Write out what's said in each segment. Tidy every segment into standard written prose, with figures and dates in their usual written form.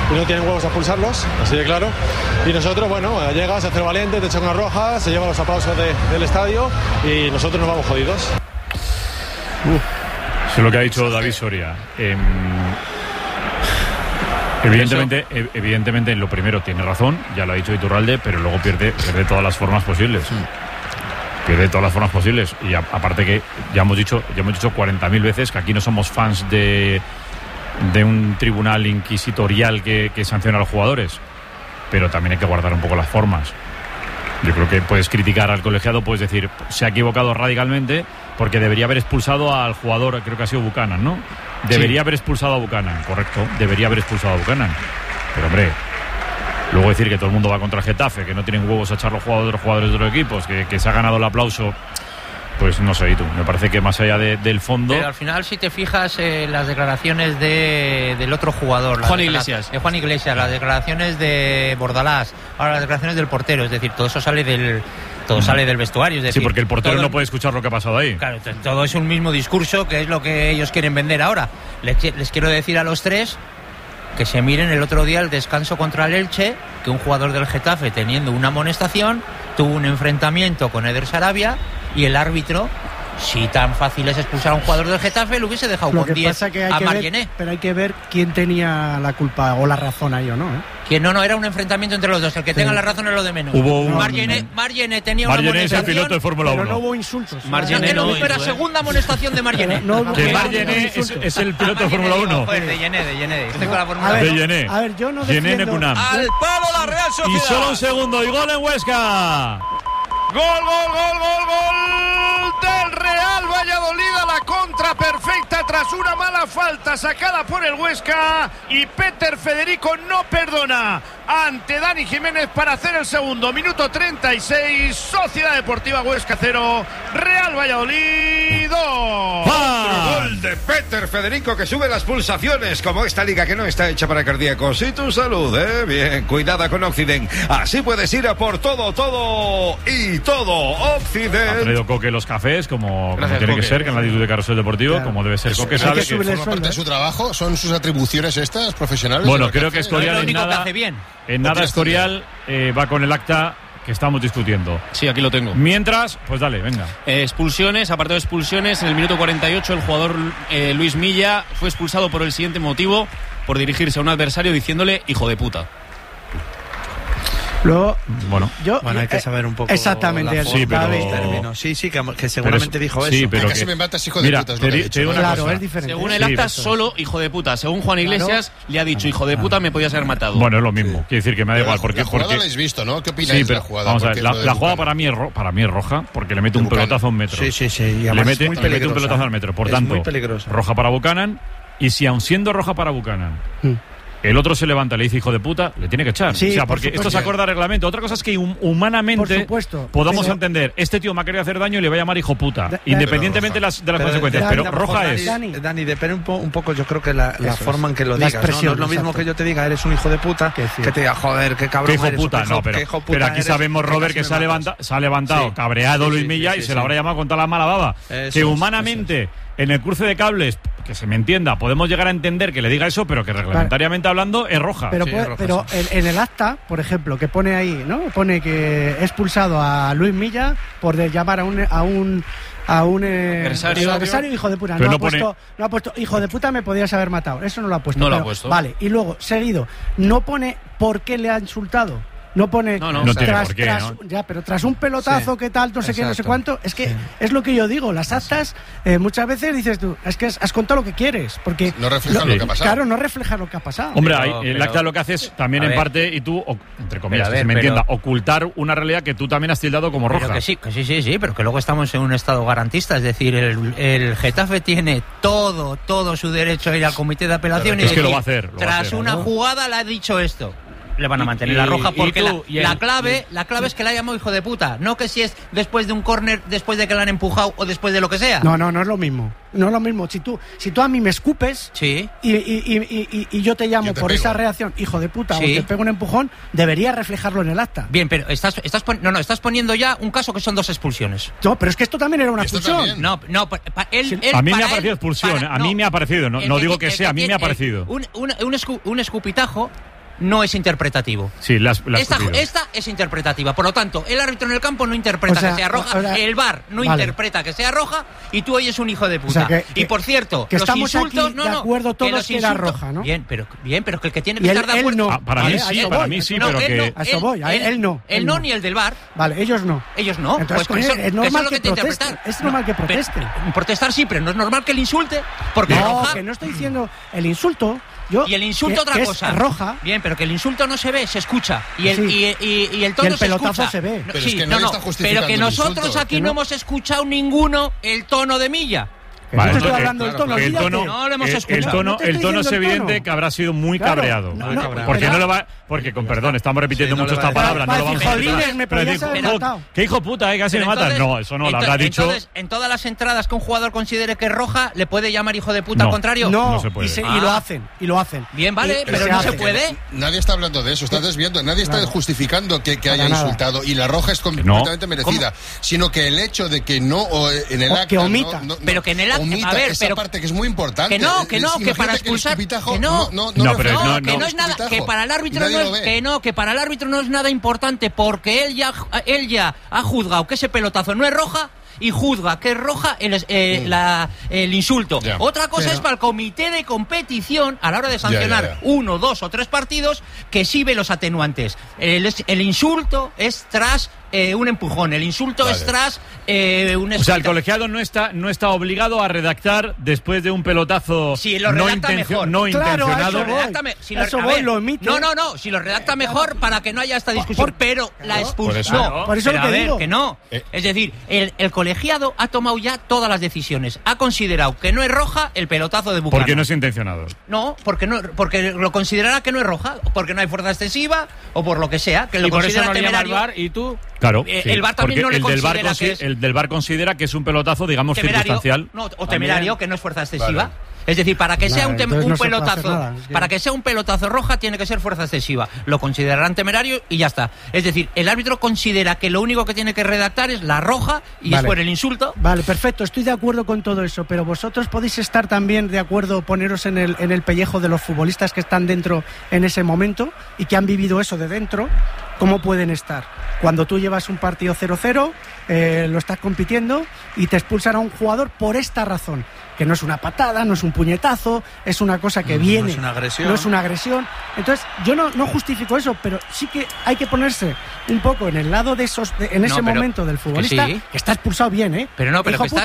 y no tienen huevos a expulsarlos, así de claro. Y nosotros, bueno, llega, se hace el valiente, te echa una roja, se lleva los aplausos del estadio y nosotros nos vamos jodidos. Eso es lo que ha dicho David Soria. Evidentemente, lo primero tiene razón, ya lo ha dicho Iturralde, pero luego pierde todas las formas posibles. Pierde todas las formas posibles. Y aparte que ya hemos dicho 40.000 veces que aquí no somos fans de un tribunal inquisitorial que sanciona a los jugadores, pero también hay que guardar un poco las formas. Yo creo que puedes criticar al colegiado, puedes decir, se ha equivocado radicalmente porque debería haber expulsado al jugador, creo que ha sido Buchanan, ¿no? Debería haber expulsado a Buchanan, correcto, debería haber expulsado a Buchanan. Pero hombre, luego decir que todo el mundo va contra el Getafe, que no tienen huevos a echar los jugadores de otros equipos, que se ha ganado el aplauso, pues no sé, y tú, me parece que más allá del fondo... Pero al final, si te fijas las declaraciones del otro jugador, Juan Iglesias, las declaraciones de Bordalás, ahora las declaraciones del portero, es decir, todo eso sale del vestuario, es decir, sí, porque el portero no puede escuchar lo que ha pasado ahí. Claro, todo es un mismo discurso, que es lo que ellos quieren vender ahora. Les quiero decir a los tres que se miren el otro día el descanso contra el Elche, que un jugador del Getafe, teniendo una amonestación, tuvo un enfrentamiento con Eder Sarabia y el árbitro, si tan fácil es expulsar a un jugador del Getafe, lo hubiese dejado con 10 a Margené. Pero hay que ver quién tenía la culpa o la razón ahí o no, ¿eh? Que no, era un enfrentamiento entre los dos. El que tenga la razón es lo de menos. Margené tenía una amonestación. Es el piloto de Fórmula 1. Pero no hubo insultos. Margené no era segunda amonestación de Margené. Que Margené es el piloto de Fórmula 1. De Yené. Estoy con la Fórmula 1. De Yené. A ver, yo no defiendo... Al palo la Real Sociedad. Y solo un segundo, y gol en Huesca. Gol del Real Valladolid a la contra perfecta tras una mala falta sacada por el Huesca, y Peter Federico no perdona ante Dani Jiménez para hacer el segundo. Minuto 36, Sociedad Deportiva Huesca 0, Real Valladolid 2. Gol de Peter Federico, que sube las pulsaciones, como esta liga que no está hecha para cardíacos. Y tu salud, bien, cuidada con Occident. Así puedes ir a por todo y todo. Occident. Ha traído Coque los cafés, como tiene que ser, que en la actitud de Carrusel Deportivo, claro. Como debe ser. Coque sabe que forma parte de su trabajo, son sus atribuciones estas profesionales. Bueno, creo que Escorial en nada Escorial va con el acta que estamos discutiendo. Sí, aquí lo tengo. Mientras, pues dale, venga. Expulsiones, apartado de expulsiones, en el minuto 48 el jugador Luis Milla fue expulsado por el siguiente motivo: por dirigirse a un adversario diciéndole hijo de puta. Luego, hay que saber un poco. Exactamente. Sí, pero... que seguramente dijo eso. Sí, pero casi me matas, hijo de puta. Claro, es diferente. Según el acta, solo hijo de puta. Según Juan Iglesias, le ha dicho hijo de puta, me podías haber matado. Bueno, es lo mismo. Quiere decir que me da igual. Porque, la jugada la habéis visto, ¿no? ¿Qué opináis de la jugada? Vamos a ver, la jugada para mí es roja, porque le mete un pelotazo a un metro. Sí. Y le mete un pelotazo al metro. Por tanto, roja para Buchanan. Y si aun siendo roja para Buchanan, el otro se levanta y le dice hijo de puta, le tiene que echar. Sí, o sea, porque esto se acuerda del reglamento. Otra cosa es que humanamente podamos entender, este tío me ha querido hacer daño y le va a llamar hijo puta, independientemente de las consecuencias. Pero roja es. Dani, depende un poco, yo creo que la forma en que lo digas. No es lo mismo que yo te diga, eres un hijo de puta, que te diga, joder, qué cabrón. ¿Qué hijo puta? No, pero aquí sabemos, Robert, que se ha levantado cabreado Luis Milla y se lo habrá llamado con toda la mala baba. Que humanamente, en el cruce de cables, que se me entienda, podemos llegar a entender que le diga eso, pero que reglamentariamente hablando es roja. Pero, en el acta, por ejemplo, que pone ahí, ¿no? Pone que he expulsado a Luis Milla por llamar a un adversario hijo de puta. No ha puesto hijo de puta, me podías haber matado. Eso no lo ha puesto. No lo ha puesto. Vale, y luego, seguido, no pone por qué le ha insultado. No pone pero tras un pelotazo, qué tal, no sé qué, no sé cuánto. Es que es lo que yo digo, las actas muchas veces dices tú, es que has contado lo que quieres, porque no refleja lo que ha pasado. Claro, no refleja lo que ha pasado. Hombre, el acta lo que hace es también en parte, y tú, entre comillas, que se me entienda, ocultar una realidad que tú también has tildado como roja. Que sí, pero que luego estamos en un estado garantista, es decir, el Getafe tiene todo su derecho a ir al comité de apelación y es que lo va a hacer. Tras una jugada le ha dicho esto. Le van a mantener la roja porque la clave es que la ha llamado hijo de puta, no que si es después de un córner, después de que la han empujado o después de lo que sea. No es lo mismo. No es lo mismo. Si tú a mí me escupes y yo te llamo por esa reacción hijo de puta o te pego un empujón, debería reflejarlo en el acta. Bien, pero estás poniendo ya un caso que son 2 expulsiones. No, pero es que esto también era una expulsión. No, a mí me ha parecido expulsión. A mí me ha parecido. No digo que sea, a mí me ha parecido. Un escupitajo no es interpretativo. Sí, esta es interpretativa. Por lo tanto, el árbitro en el campo no interpreta que sea roja, el VAR no interpreta que sea roja, y tú hoy es un hijo de puta. Y por cierto, que los estamos insultos, aquí de acuerdo todos que era roja, ¿no? Bien, pero que el que tiene que estar de acuerdo. No. Para mí sí, pero que a eso voy, él no. Él no, ni el del VAR. Vale, ellos no. Entonces, pues es normal que protesten. Es normal que protesten. Protestar sí, pero no es normal que le insulte, porque roja. Que no estoy diciendo el insulto. Y el insulto otra cosa. Es roja. Bien, pero que el insulto no se ve, se escucha. Y el tono se escucha. Se ve. Pero es que nadie está justificando pero que nosotros aquí no hemos escuchado ninguno el tono de Milla. Vale, estoy hablando del tono, no lo hemos escuchado. El tono es evidente que habrá sido muy cabreado. Porque no lo va. Porque, con perdón, estamos repitiendo mucho esta palabra. No lo vamos a decir. ¿Qué hijo puta, casi me matan? No, eso no, lo habrá dicho. Entonces, en todas las entradas que un jugador considere que es roja, ¿le puede llamar hijo de puta al contrario? No se puede. Y lo hacen. Bien, vale, pero no se puede. Nadie está hablando de eso, estás desviando. Nadie está justificando que haya insultado. Y la roja es completamente merecida. Sino que el hecho de que no en el acta. Que omita. Pero que en el acta. A ver, pero parte que es muy importante. Que para expulsar. Que no es nada. Que para el árbitro que para el árbitro no es nada importante, porque él ya ha juzgado que ese pelotazo no es roja y juzga que es roja el insulto. Otra cosa es para el comité de competición, a la hora de sancionar 1, 2 o 3 partidos, que sí ve los atenuantes. El insulto es tras un empujón, el insulto es tras un... O sea, el colegiado no está obligado a redactar después de un pelotazo si lo redacta mejor. No intencionado. Si lo redacta mejor para que no haya esta discusión, pero la expulsión. Por eso lo que digo. Que no. Es decir, el colegiado ha tomado ya todas las decisiones. Ha considerado que no es roja el pelotazo de Buchanan. Porque no es intencionado. No, porque lo considerará que no es roja, porque no hay fuerza excesiva o por lo que sea, que lo considera temerario. VAR, ¿y tú? Claro, el VAR también no le considera el del VAR considera que es un pelotazo, digamos, circunstancial. O temerario, que no es fuerza excesiva. Vale. Es decir, para que sea un pelotazo, para que sea un pelotazo roja tiene que ser fuerza excesiva. Lo considerarán temerario y ya está. Es decir, el árbitro considera que lo único que tiene que redactar es la roja y después el insulto. Vale, perfecto, estoy de acuerdo con todo eso, pero vosotros podéis estar también de acuerdo, poneros en el pellejo de los futbolistas que están dentro en ese momento y que han vivido eso de dentro. ¿Cómo pueden estar? Cuando tú llevas un partido 0-0, lo estás compitiendo y te expulsan a un jugador por esta razón, que no es una patada, no es un puñetazo, es una cosa que viene. No es una agresión. No es una agresión. Entonces, yo no justifico eso, pero sí que hay que ponerse un poco en el lado de esos, en ese momento del futbolista, que está expulsado bien, ¿eh? Pero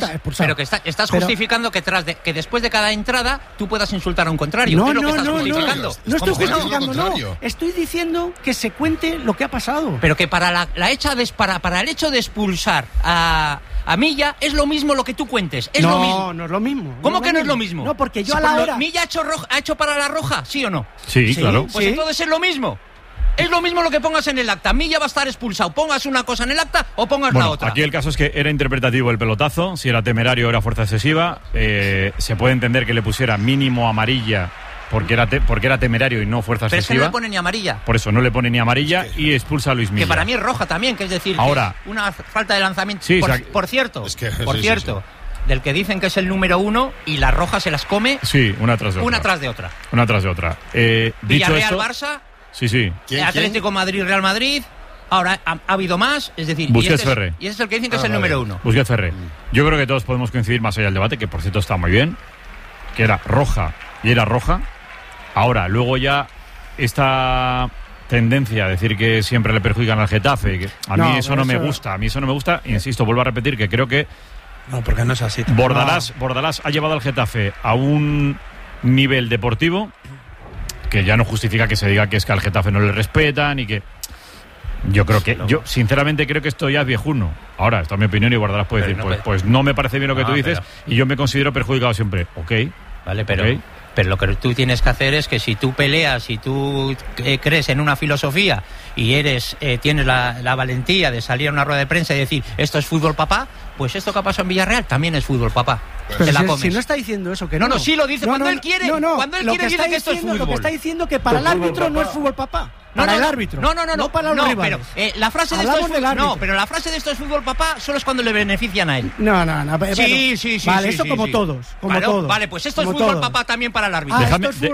estás justificando que después de cada entrada tú puedas insultar a un contrario. No, ¿Qué es lo que estás justificando? No estoy justificando, no. Estoy diciendo que se cuente lo que ha pasado. Pero que para para el hecho de expulsar a Milla es lo mismo lo que tú cuentes. Lo mismo. No es lo mismo. ¿Cómo que no es lo mismo? No, porque yo a la hora... ¿Milla ha hecho para la roja, sí o no? Sí, claro. Pues entonces es lo mismo. Es lo mismo lo que pongas en el acta. Milla va a estar expulsado. Pongas una cosa en el acta o pongas la otra. Aquí el caso es que era interpretativo el pelotazo. Si era temerario o era fuerza excesiva. Se puede entender que le pusiera mínimo amarilla porque era temerario y no fuerza excesiva. Pero es que no le pone ni amarilla. Por eso no le pone ni amarilla y expulsa a Luis Milla. Que para mí es roja también, que es decir, ahora, que es una falta de lanzamiento. Sí, por cierto, del que dicen que es el número 1 y la roja se las come. Sí, una tras de otra. Una tras de otra. Villarreal, Barça. Sí. Atlético Madrid, Real Madrid. Ahora ha habido más, es decir, Busquets Ferré. Y ese es el que dicen que es el número 1. Busquets Ferré. Yo creo que todos podemos coincidir, más allá del debate, que por cierto está muy bien, que era roja y era roja. Ahora, luego ya esta tendencia a decir que siempre le perjudican al Getafe, que a mí eso no me gusta, insisto, vuelvo a repetir que creo que no, porque no es así. Bordalás ha llevado al Getafe a un nivel deportivo que ya no justifica que se diga que es que al Getafe no le respetan y que yo sinceramente creo que esto ya es viejuno. Ahora, esta es mi opinión y Bordalás puede decir, pues no me parece bien lo que tú dices y yo me considero perjudicado siempre. Vale, pero lo que tú tienes que hacer es que si tú peleas, si tú crees en una filosofía y tienes la valentía de salir a una rueda de prensa y decir esto es fútbol papá, pues esto que ha pasado en Villarreal también es fútbol papá. Pero si no está diciendo eso, que no, sí lo dice cuando él quiere. Cuando él quiere dice que esto es fútbol. Lo que está diciendo que para el árbitro no es fútbol papá. para el árbitro. No para los rivales. Pero la frase de la frase de esto es fútbol papá solo es cuando le benefician a él. No. Sí. Vale, eso como todos. Vale, pues esto es fútbol papá también para el árbitro.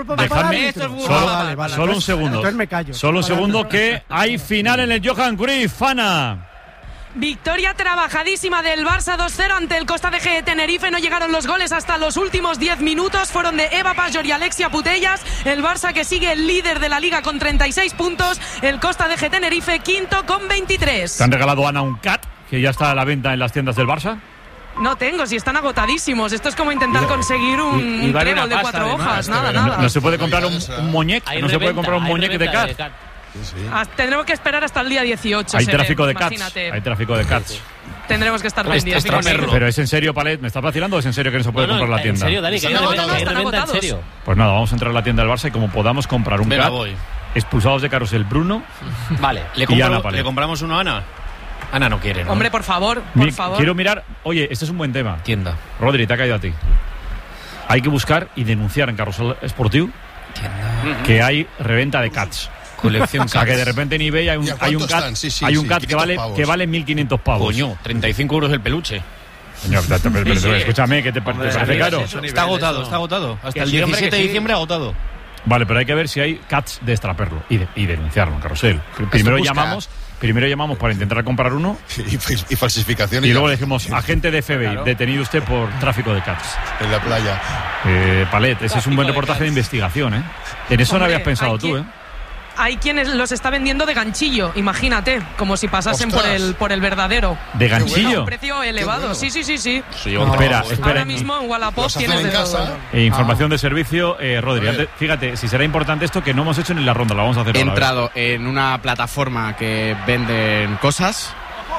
Solo un segundo. Entonces me callo. Solo un segundo que hay final en el Johan Cruyff, Ana. Victoria trabajadísima del Barça 2-0 ante el Costa de Tenerife. No llegaron los goles hasta los últimos 10 minutos. Fueron de Eva Pajor y Alexia Putellas. El Barça que sigue el líder de la Liga con 36 puntos. El Costa de Tenerife quinto con 23. ¿Te han regalado, Ana, un cat que ya está a la venta en las tiendas del Barça? No tengo, si están agotadísimos. Esto es como intentar conseguir un trébol de 4 hojas. Nada. No se puede comprar un muñeco. No se puede comprar un muñeco de cat. Sí. Tendremos que esperar hasta el día 18. Hay tráfico de cats. Hay tráfico de cats. Tendremos que estar pendientes. Pero es en serio, Palet, ¿me estás vacilando o es en serio que no se puede comprar en la tienda? En serio, Dani, que están agotados. En serio. Pues nada, vamos a entrar a la tienda del Barça y como podamos comprar un cat, expulsados de carrusel Bruno. Vale, le compramos uno a Ana. Ana no quiere, ¿no? Hombre, por favor. Quiero mirar. Oye, este es un buen tema. Tienda. Rodri, te ha caído a ti. Hay que buscar y denunciar en Carrusel Esportiu que hay reventa de cats. Colección Cats. O sea, que de repente en eBay hay un cat que vale 1.500 pavos. Coño, 35 euros el peluche. Señor, pero escúchame, ¿qué te parece caro? Está agotado. Hasta el 17 de diciembre agotado. Vale, pero hay que ver si hay cats de extraperlo y denunciarlo en Carrusel. Primero llamamos para intentar comprar uno y falsificación. Y luego le dijimos, agente de FBI, detenido usted por tráfico de cats. En la playa. Palet, ese es un buen reportaje de investigación, ¿eh? En eso no habías pensado tú, ¿eh? Hay quienes los está vendiendo de ganchillo, imagínate, como si pasasen por el verdadero. ¿De ganchillo? Un precio elevado, bueno. Sí. Espera. Ahora mismo en Wallapop tienes de todo. Información de servicio, Rodri. Fíjate, si será importante esto que no hemos hecho ni la ronda, la vamos a hacer ahora. He entrado en una plataforma que venden cosas.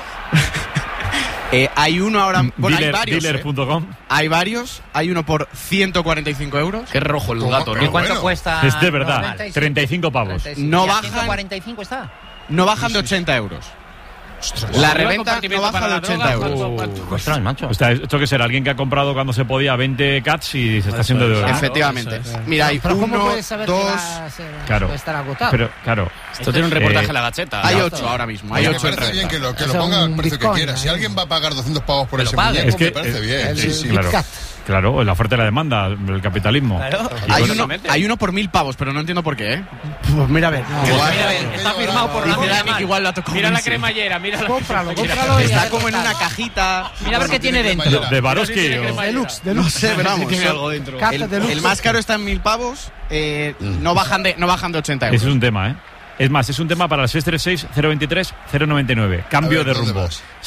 Hay uno ahora. Bueno, hay varios. Dealer.com. Hay varios. Hay uno por 145 euros. Qué rojo el gato, ¿no? ¿Y cuánto cuesta? Es de verdad. 35 pavos. 45. No bajan. 145 está. No bajan de 80 euros. La reventa no baja de 80 euros. Ostras, macho. O sea, ¿esto qué será? Alguien que ha comprado cuando se podía 20 cats y se está haciendo de oro. Efectivamente. Mira, hay uno, dos. Claro. Puede estar agotado. Pero, claro. Esto tiene un reportaje en la Gacheta. Hay 8 ahora mismo. Hay 8 me parece bien que lo ponga al precio que quiera. Si alguien va a pagar 200 pavos por ese muñeco, me parece bien. Sí, claro, la oferta y la demanda, el capitalismo. Claro. Hay uno por 1.000 pavos, pero no entiendo por qué, ¿eh? Pues mira a ver. Está firmado por la Nick, igual la tocó. Mira la cremallera, mira. Cómpralo. Está como en una cajita. Mira a ver qué tiene dentro. De Baroski. Deluxe. No sé, veramos. Tiene algo dentro. El más caro está en 1.000 pavos. No bajan de 80 euros. Ese es un tema, ¿eh? Es más, es un tema para el 636-023-099. Cambio de rumbo.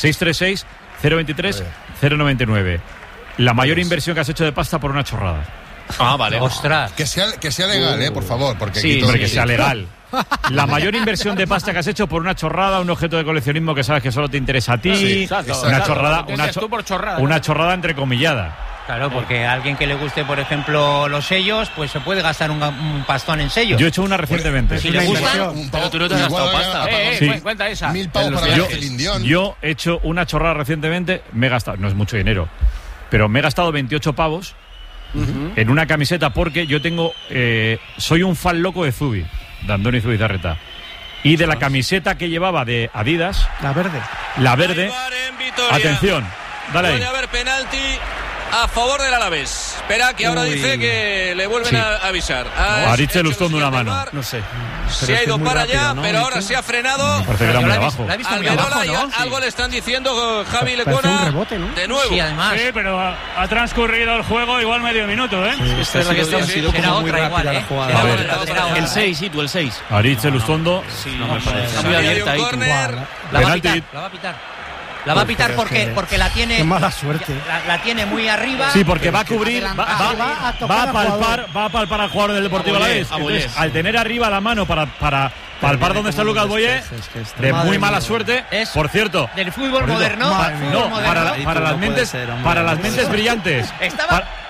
636-023-099. La mayor inversión que has hecho de pasta por una chorrada. Vale. Ostras. Que sea legal, por favor. Porque sí, hombre, que sea legal. La mayor inversión de pasta que has hecho por una chorrada, un objeto de coleccionismo que sabes que solo te interesa a ti. Una chorrada entrecomillada. Claro, porque a alguien que le guste, por ejemplo, los sellos, pues se puede gastar un pastón en sellos. Yo he hecho una recientemente. Si le gusta, pero tú no te has gastado pasta. Cuenta esa. 1.000 pavos para el Indión. Yo he hecho una chorrada recientemente, me he gastado, no es mucho dinero, pero me he gastado 28 pavos en una camiseta porque yo tengo, soy un fan loco de Zubi, de Andoni Zubizarreta. Y de la camiseta que llevaba de Adidas, la verde, atención, dale ahí. Puede haber penalti a favor del Alavés. Espera, que ahora dice que le vuelven a avisar. Aritz Lustondo una mano. No sé. Se ha ido para allá, ¿no? Pero ahora se ha frenado. Parece que era muy abajo. Algo le están diciendo Javi Lecona. ¿No? De nuevo. Sí, además. Sí, pero ha transcurrido el juego igual medio minuto, ¿eh? Esta es la que está sido como muy rápida la jugada. El 6, sí, tú el 6. Aritz Lustondo. Está muy abierta ahí. La va a pitar. La va a pitar porque la tiene. Qué mala suerte. La tiene muy arriba. Sí, porque va a cubrir, va a palpar al jugador del Deportivo Alavés. Entonces, al tener arriba la mano para palpar donde está Lucas Boyé, de muy mala suerte. Por cierto, del fútbol moderno. Para las mentes brillantes.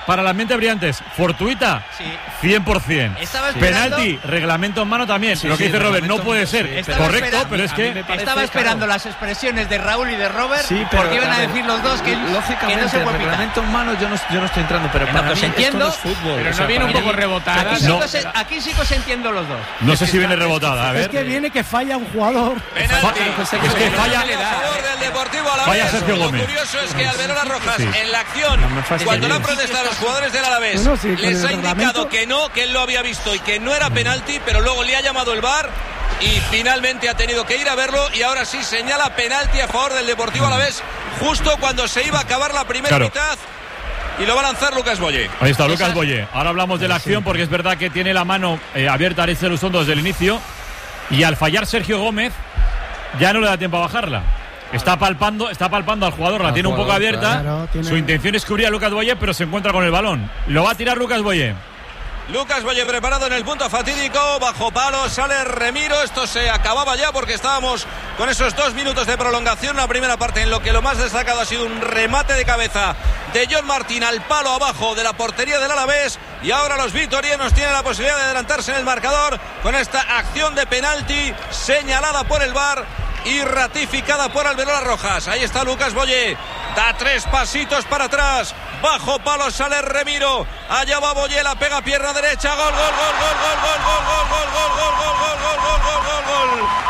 para las mentes brillantes. Fortuita, sí. 100%. Penalti, reglamento en mano también. Lo que dice Robert, no puede ser correcto, pero es que... Estaba esperando las expresiones de Raúl y de Robert, porque iban a decir los dos que lógicamente no se puede el reglamento en mano yo no estoy entrando, pero para mí esto no es fútbol. Pero no viene un poco rebotada. Aquí sí que os entiendo los dos. No sé si viene rebotada, a ver. Es que viene que falla un jugador. Penalti. Es que falla. A favor del Deportivo Alavés. Falla Sergio Gómez. Lo curioso es que Alberola Rojas, en la acción, cuando le han protestado a los jugadores del Alavés, les ha indicado que no, que él lo había visto y que no era penalti, pero luego le ha llamado el VAR y finalmente ha tenido que ir a verlo y ahora sí señala penalti a favor del Deportivo Alavés justo cuando se iba a acabar la primera mitad. Y lo va a lanzar Lucas Boye. Ahí está, Lucas Boye. Ahora hablamos de la acción porque es verdad que tiene la mano abierta a Aritz Lustondo desde el inicio. Y al fallar Sergio Gómez, ya no le da tiempo a bajarla. Está palpando al jugador, la tiene un poco abierta. Claro, Su intención es cubrir a Lucas Boye, pero se encuentra con el balón. Lo va a tirar Lucas Boye. Lucas Boye preparado en el punto fatídico, bajo palo, sale Remiro, esto se acababa ya porque estábamos con esos 2 minutos de prolongación, la primera parte en lo que lo más destacado ha sido un remate de cabeza de John Martín al palo abajo de la portería del Alavés y ahora los vitorianos tienen la posibilidad de adelantarse en el marcador con esta acción de penalti señalada por el VAR y ratificada por Alberola Rojas. Ahí está Lucas Boye, da 3 pasitos para atrás, bajo palo sale Remiro, allá va Boye, la pega pierna derecha, gol, gol, gol, gol, gol, gol, gol, gol, gol, gol, gol, gol, gol, gol, gol, gol, gol,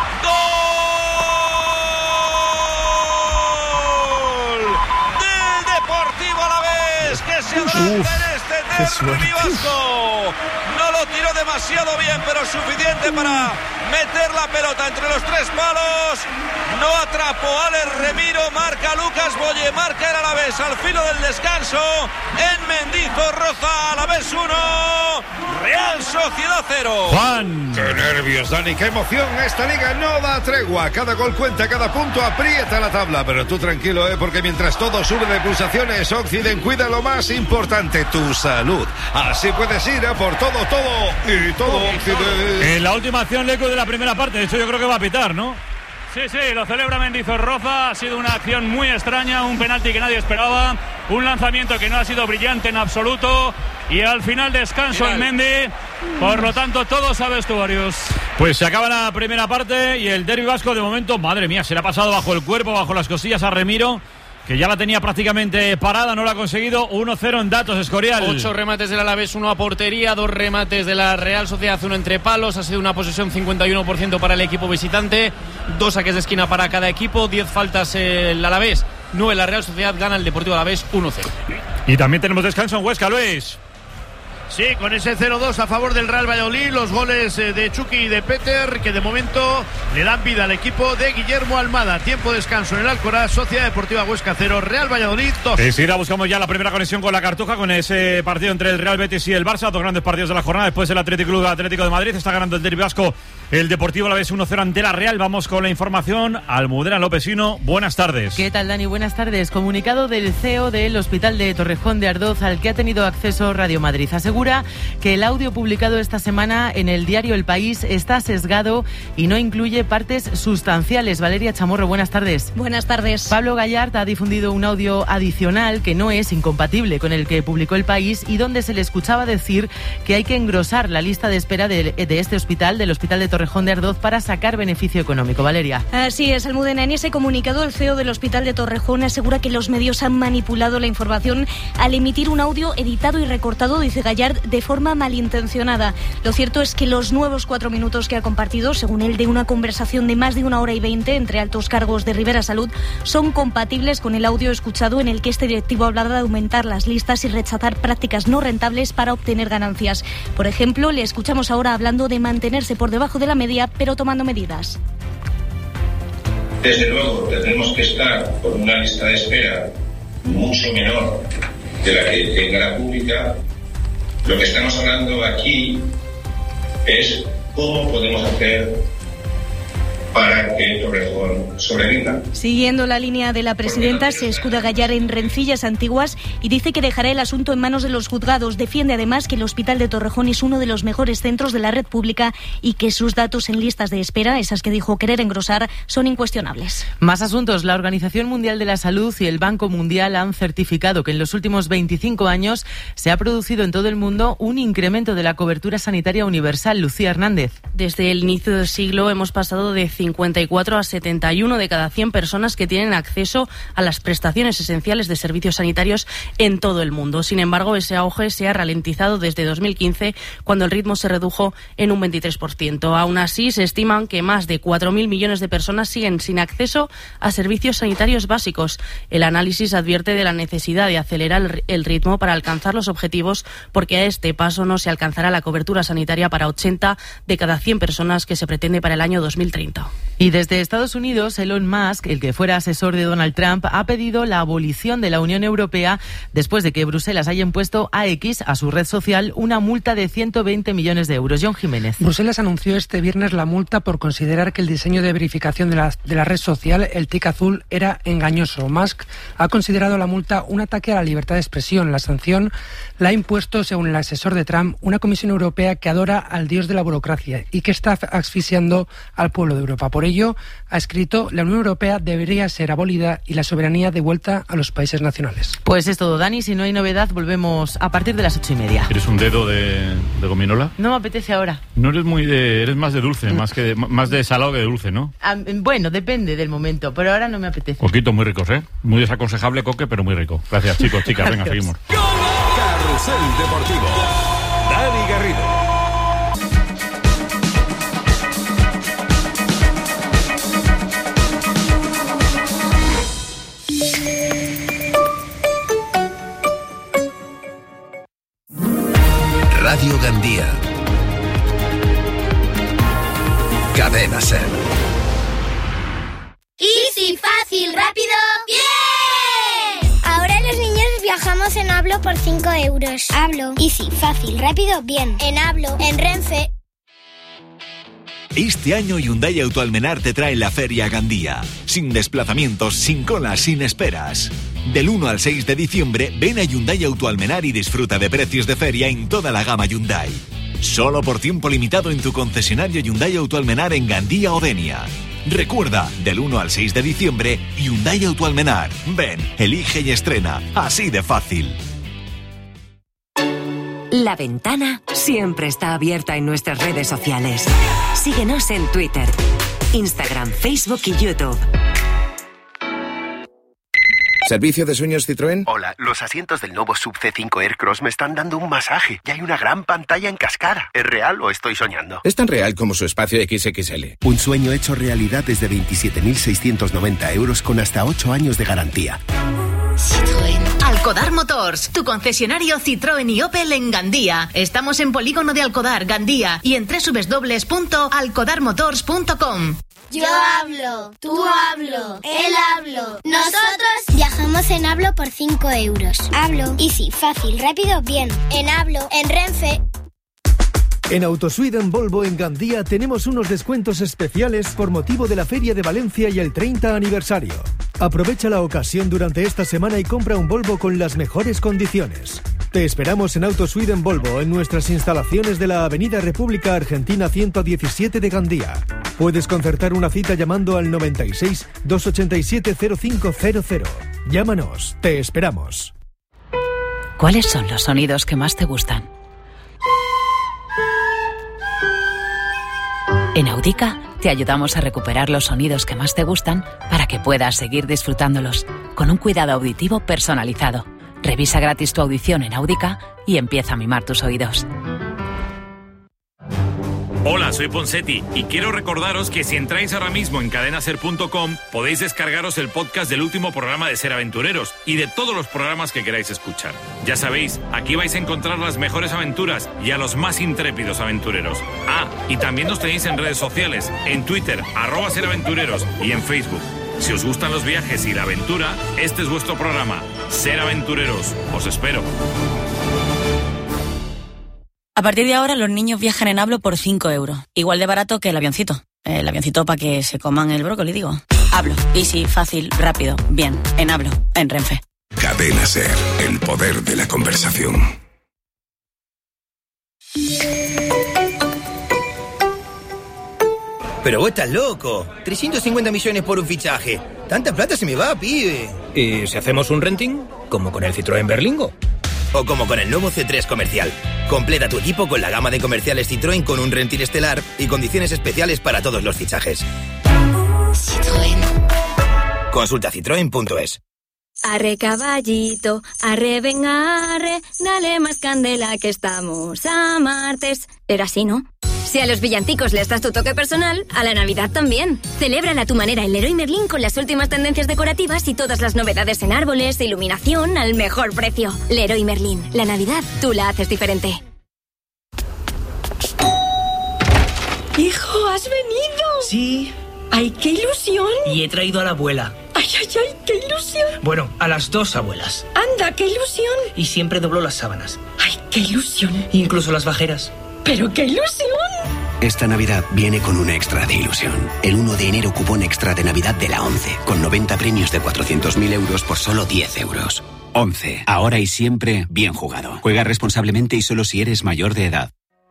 gol del Deportivo Alavés que se adelanta en este derbi vasco. No lo tiró demasiado bien, pero suficiente para meter la pelota entre los 3 palos. No atrapó Alex Remiro, marca Lucas Boye, marca el Alavés al filo del descanso en Mendizorroza. Alavés 1, Real Sociedad 0. Juan. Qué nervios, Dani, qué emoción. Esta liga no da tregua. Cada gol cuenta, cada punto aprieta la tabla. Pero tú tranquilo, porque mientras todo sube de pulsaciones, Occident cuida lo más importante, tu salud. Así puedes ir a por todo y todo Occident. En la última acción, Leco, de la primera parte. De hecho, yo creo que va a pitar, ¿no? Sí, lo celebra Mendizorroza. Ha sido una acción muy extraña, un penalti que nadie esperaba, un lanzamiento que no ha sido brillante en absoluto y al final descanso en Mendy. Por lo tanto, todos a vestuarios. Pues se acaba la primera parte y el derbi vasco de momento, madre mía, se le ha pasado bajo el cuerpo, bajo las cosillas a Remiro, que ya la tenía prácticamente parada, no lo ha conseguido. 1-0 en datos, Escorial. 8 remates del Alavés, 1 a portería, 2 remates de la Real Sociedad, 1 entre palos. Ha sido una posesión 51% para el equipo visitante, 2 saques de esquina para cada equipo, 10 faltas el Alavés, 9 la Real Sociedad, gana el Deportivo Alavés 1-0. Y también tenemos descanso en Huesca, Luis. Sí, con ese 0-2 a favor del Real Valladolid, los goles de Chucky y de Peter, que de momento le dan vida al equipo de Guillermo Almada. Tiempo de descanso en el Alcoraz, Sociedad Deportiva Huesca 0, Real Valladolid 2. Enseguida buscamos ya la primera conexión con la Cartuja, con ese partido entre el Real Betis y el Barça, 2 grandes partidos de la jornada. Después el Atlético de Madrid está ganando el derbi vasco, el Deportivo Alavés 1-0 ante la Real. Vamos con la información. Almudena Lopesino, buenas tardes. ¿Qué tal, Dani? Buenas tardes. Comunicado del CEO del Hospital de Torrejón de Ardoz al que ha tenido acceso Radio Madrid. Asegura que el audio publicado esta semana en el diario El País está sesgado y no incluye partes sustanciales. Valeria Chamorro, buenas tardes. Buenas tardes. Pablo Gallart ha difundido un audio adicional que no es incompatible con el que publicó El País y donde se le escuchaba decir que hay que engrosar la lista de espera de este hospital, del Hospital de Torrejón de Ardoz, para sacar beneficio económico. Valeria. Así es, Almudena. En ese comunicado, el CEO del Hospital de Torrejón asegura que los medios han manipulado la información al emitir un audio editado y recortado, dice Gallart, de forma malintencionada. Lo cierto es que los nuevos 4 minutos que ha compartido, según él, de una conversación de más de 1 hora y 20 entre altos cargos de Rivera Salud, son compatibles con el audio escuchado en el que este directivo hablaba de aumentar las listas y rechazar prácticas no rentables para obtener ganancias. Por ejemplo, le escuchamos ahora hablando de mantenerse por debajo de la media, pero tomando medidas. Desde luego, tenemos que estar con una lista de espera mucho menor de la que tenga la pública. Lo que estamos hablando aquí es cómo podemos hacer para que Torrejón sobreviva. Siguiendo la línea de la presidenta, se escuda Gallard en rencillas antiguas y dice que dejará el asunto en manos de los juzgados. Defiende además que el Hospital de Torrejón es uno de los mejores centros de la red pública y que sus datos en listas de espera, esas que dijo querer engrosar, son incuestionables. Más asuntos. La Organización Mundial de la Salud y el Banco Mundial han certificado que en los últimos 25 años se ha producido en todo el mundo un incremento de la cobertura sanitaria universal. Lucía Hernández. Desde el inicio del siglo hemos pasado de 54 a 71 de cada 100 personas que tienen acceso a las prestaciones esenciales de servicios sanitarios en todo el mundo. Sin embargo, ese auge se ha ralentizado desde 2015, cuando el ritmo se redujo en un 23%. Aún así, se estiman que más de 4.000 millones de personas siguen sin acceso a servicios sanitarios básicos. El análisis advierte de la necesidad de acelerar el ritmo para alcanzar los objetivos, porque a este paso no se alcanzará la cobertura sanitaria para 80 de cada 100 personas que se pretende para el año 2030. Y desde Estados Unidos, Elon Musk, el que fuera asesor de Donald Trump, ha pedido la abolición de la Unión Europea después de que Bruselas haya impuesto a X, a su red social, una multa de 120 millones de euros. John Jiménez. Bruselas anunció este viernes la multa por considerar que el diseño de verificación de la red social, el tic azul, era engañoso. Musk ha considerado la multa un ataque a la libertad de expresión. La sanción la ha impuesto, según el asesor de Trump, una Comisión Europea que adora al dios de la burocracia y que está asfixiando al pueblo de Europa. Por ello, ha escrito: la Unión Europea debería ser abolida y la soberanía devuelta a los países nacionales. Pues es todo, Dani. Si no hay novedad, volvemos a partir de las 8:30. ¿Eres un dedo de gominola? No me apetece ahora. No eres eres más de dulce, más de salado que de dulce, ¿no? Bueno, depende del momento, pero ahora no me apetece. Poquito, muy ricos, ¿eh? Muy desaconsejable, Coque, pero muy rico. Gracias, chicos, chicas. Venga, seguimos. Carrusel Deportivo. Dani Garrido. Radio Gandía. Cadena Ser. Easy, fácil, rápido. ¡Bien! Ahora los niños viajamos en Hablo por 5 euros. Hablo. Easy, fácil, rápido, bien. En Hablo, en Renfe. Este año Hyundai Autoalmenar te trae la Feria Gandía. Sin desplazamientos, sin colas, sin esperas. Del 1 al 6 de diciembre, ven a Hyundai Autoalmenar y disfruta de precios de feria en toda la gama Hyundai. Solo por tiempo limitado en tu concesionario Hyundai Autoalmenar en Gandía o Denia. Recuerda, del 1 al 6 de diciembre, Hyundai Autoalmenar. Ven, elige y estrena. Así de fácil. La Ventana siempre está abierta en nuestras redes sociales. Síguenos en Twitter, Instagram, Facebook y YouTube. ¿Servicio de sueños Citroën? Hola, los asientos del nuevo Sub C5 Aircross me están dando un masaje y hay una gran pantalla en cascada. ¿Es real o estoy soñando? Es tan real como su espacio XXL. Un sueño hecho realidad desde 27.690 euros con hasta 8 años de garantía. Citroën. Alcodar Motors, tu concesionario Citroën y Opel en Gandía. Estamos en Polígono de Alcodar, Gandía, y en www.alcodarmotors.com. Yo hablo, tú hablo, él hablo. Nosotros viajamos en Hablo por 5 euros. Hablo, easy, fácil, rápido, bien. En Hablo, en Renfe. En Autosweden Volvo en Gandía tenemos unos descuentos especiales por motivo de la Feria de Valencia y el 30 aniversario. Aprovecha la ocasión durante esta semana y compra un Volvo con las mejores condiciones. Te esperamos en Autosweden Volvo en nuestras instalaciones de la Avenida República Argentina 117 de Gandía. Puedes concertar una cita llamando al 96 287 0500. Llámanos, te esperamos. ¿Cuáles son los sonidos que más te gustan? En Audica te ayudamos a recuperar los sonidos que más te gustan para que puedas seguir disfrutándolos con un cuidado auditivo personalizado. Revisa gratis tu audición en Audica y empieza a mimar tus oídos. Hola, soy Ponseti y quiero recordaros que si entráis ahora mismo en cadenaser.com podéis descargaros el podcast del último programa de Ser Aventureros y de todos los programas que queráis escuchar. Ya sabéis, aquí vais a encontrar las mejores aventuras y a los más intrépidos aventureros. Ah, y también nos tenéis en redes sociales, en Twitter, @seraventureros y en Facebook. Si os gustan los viajes y la aventura, este es vuestro programa. Ser Aventureros. Os espero. A partir de ahora los niños viajan en Hablo por 5 euros, igual de barato que el avioncito. el avioncito para que se coman el brócoli, digo. Hablo, easy, fácil, rápido, bien, en Hablo, en Renfe. Cadena SER, el poder de la conversación. Pero vos estás loco. 350 millones por un fichaje. Tanta plata se me va, pibe. ¿Y si hacemos un renting? Como con el Citroën Berlingo. O como con el nuevo C3 Comercial. Completa tu equipo con la gama de comerciales Citroën con un renting estelar y condiciones especiales para todos los fichajes. Citroën. Consulta citroen.es. Arre caballito, arre ven arre, dale más candela que estamos a martes. Era así, ¿no? Si a los villancicos les das tu toque personal, a la Navidad también. Celébrala a tu manera en Leroy Merlin con las últimas tendencias decorativas y todas las novedades en árboles e iluminación al mejor precio. Leroy Merlin, la Navidad tú la haces diferente. Hijo, ¿has venido? Sí. ¡Ay, qué ilusión! Y he traído a la abuela. ¡Ay, ay, ay, qué ilusión! Bueno, a las dos abuelas. ¡Anda, qué ilusión! Y siempre dobló las sábanas. ¡Ay, qué ilusión! Incluso las bajeras. ¡Pero qué ilusión! Esta Navidad viene con un extra de ilusión. El 1 de enero cupón extra de Navidad de la ONCE, con 90 premios de 400.000 euros por solo 10 euros. ONCE, ahora y siempre bien jugado. Juega responsablemente y solo si eres mayor de edad.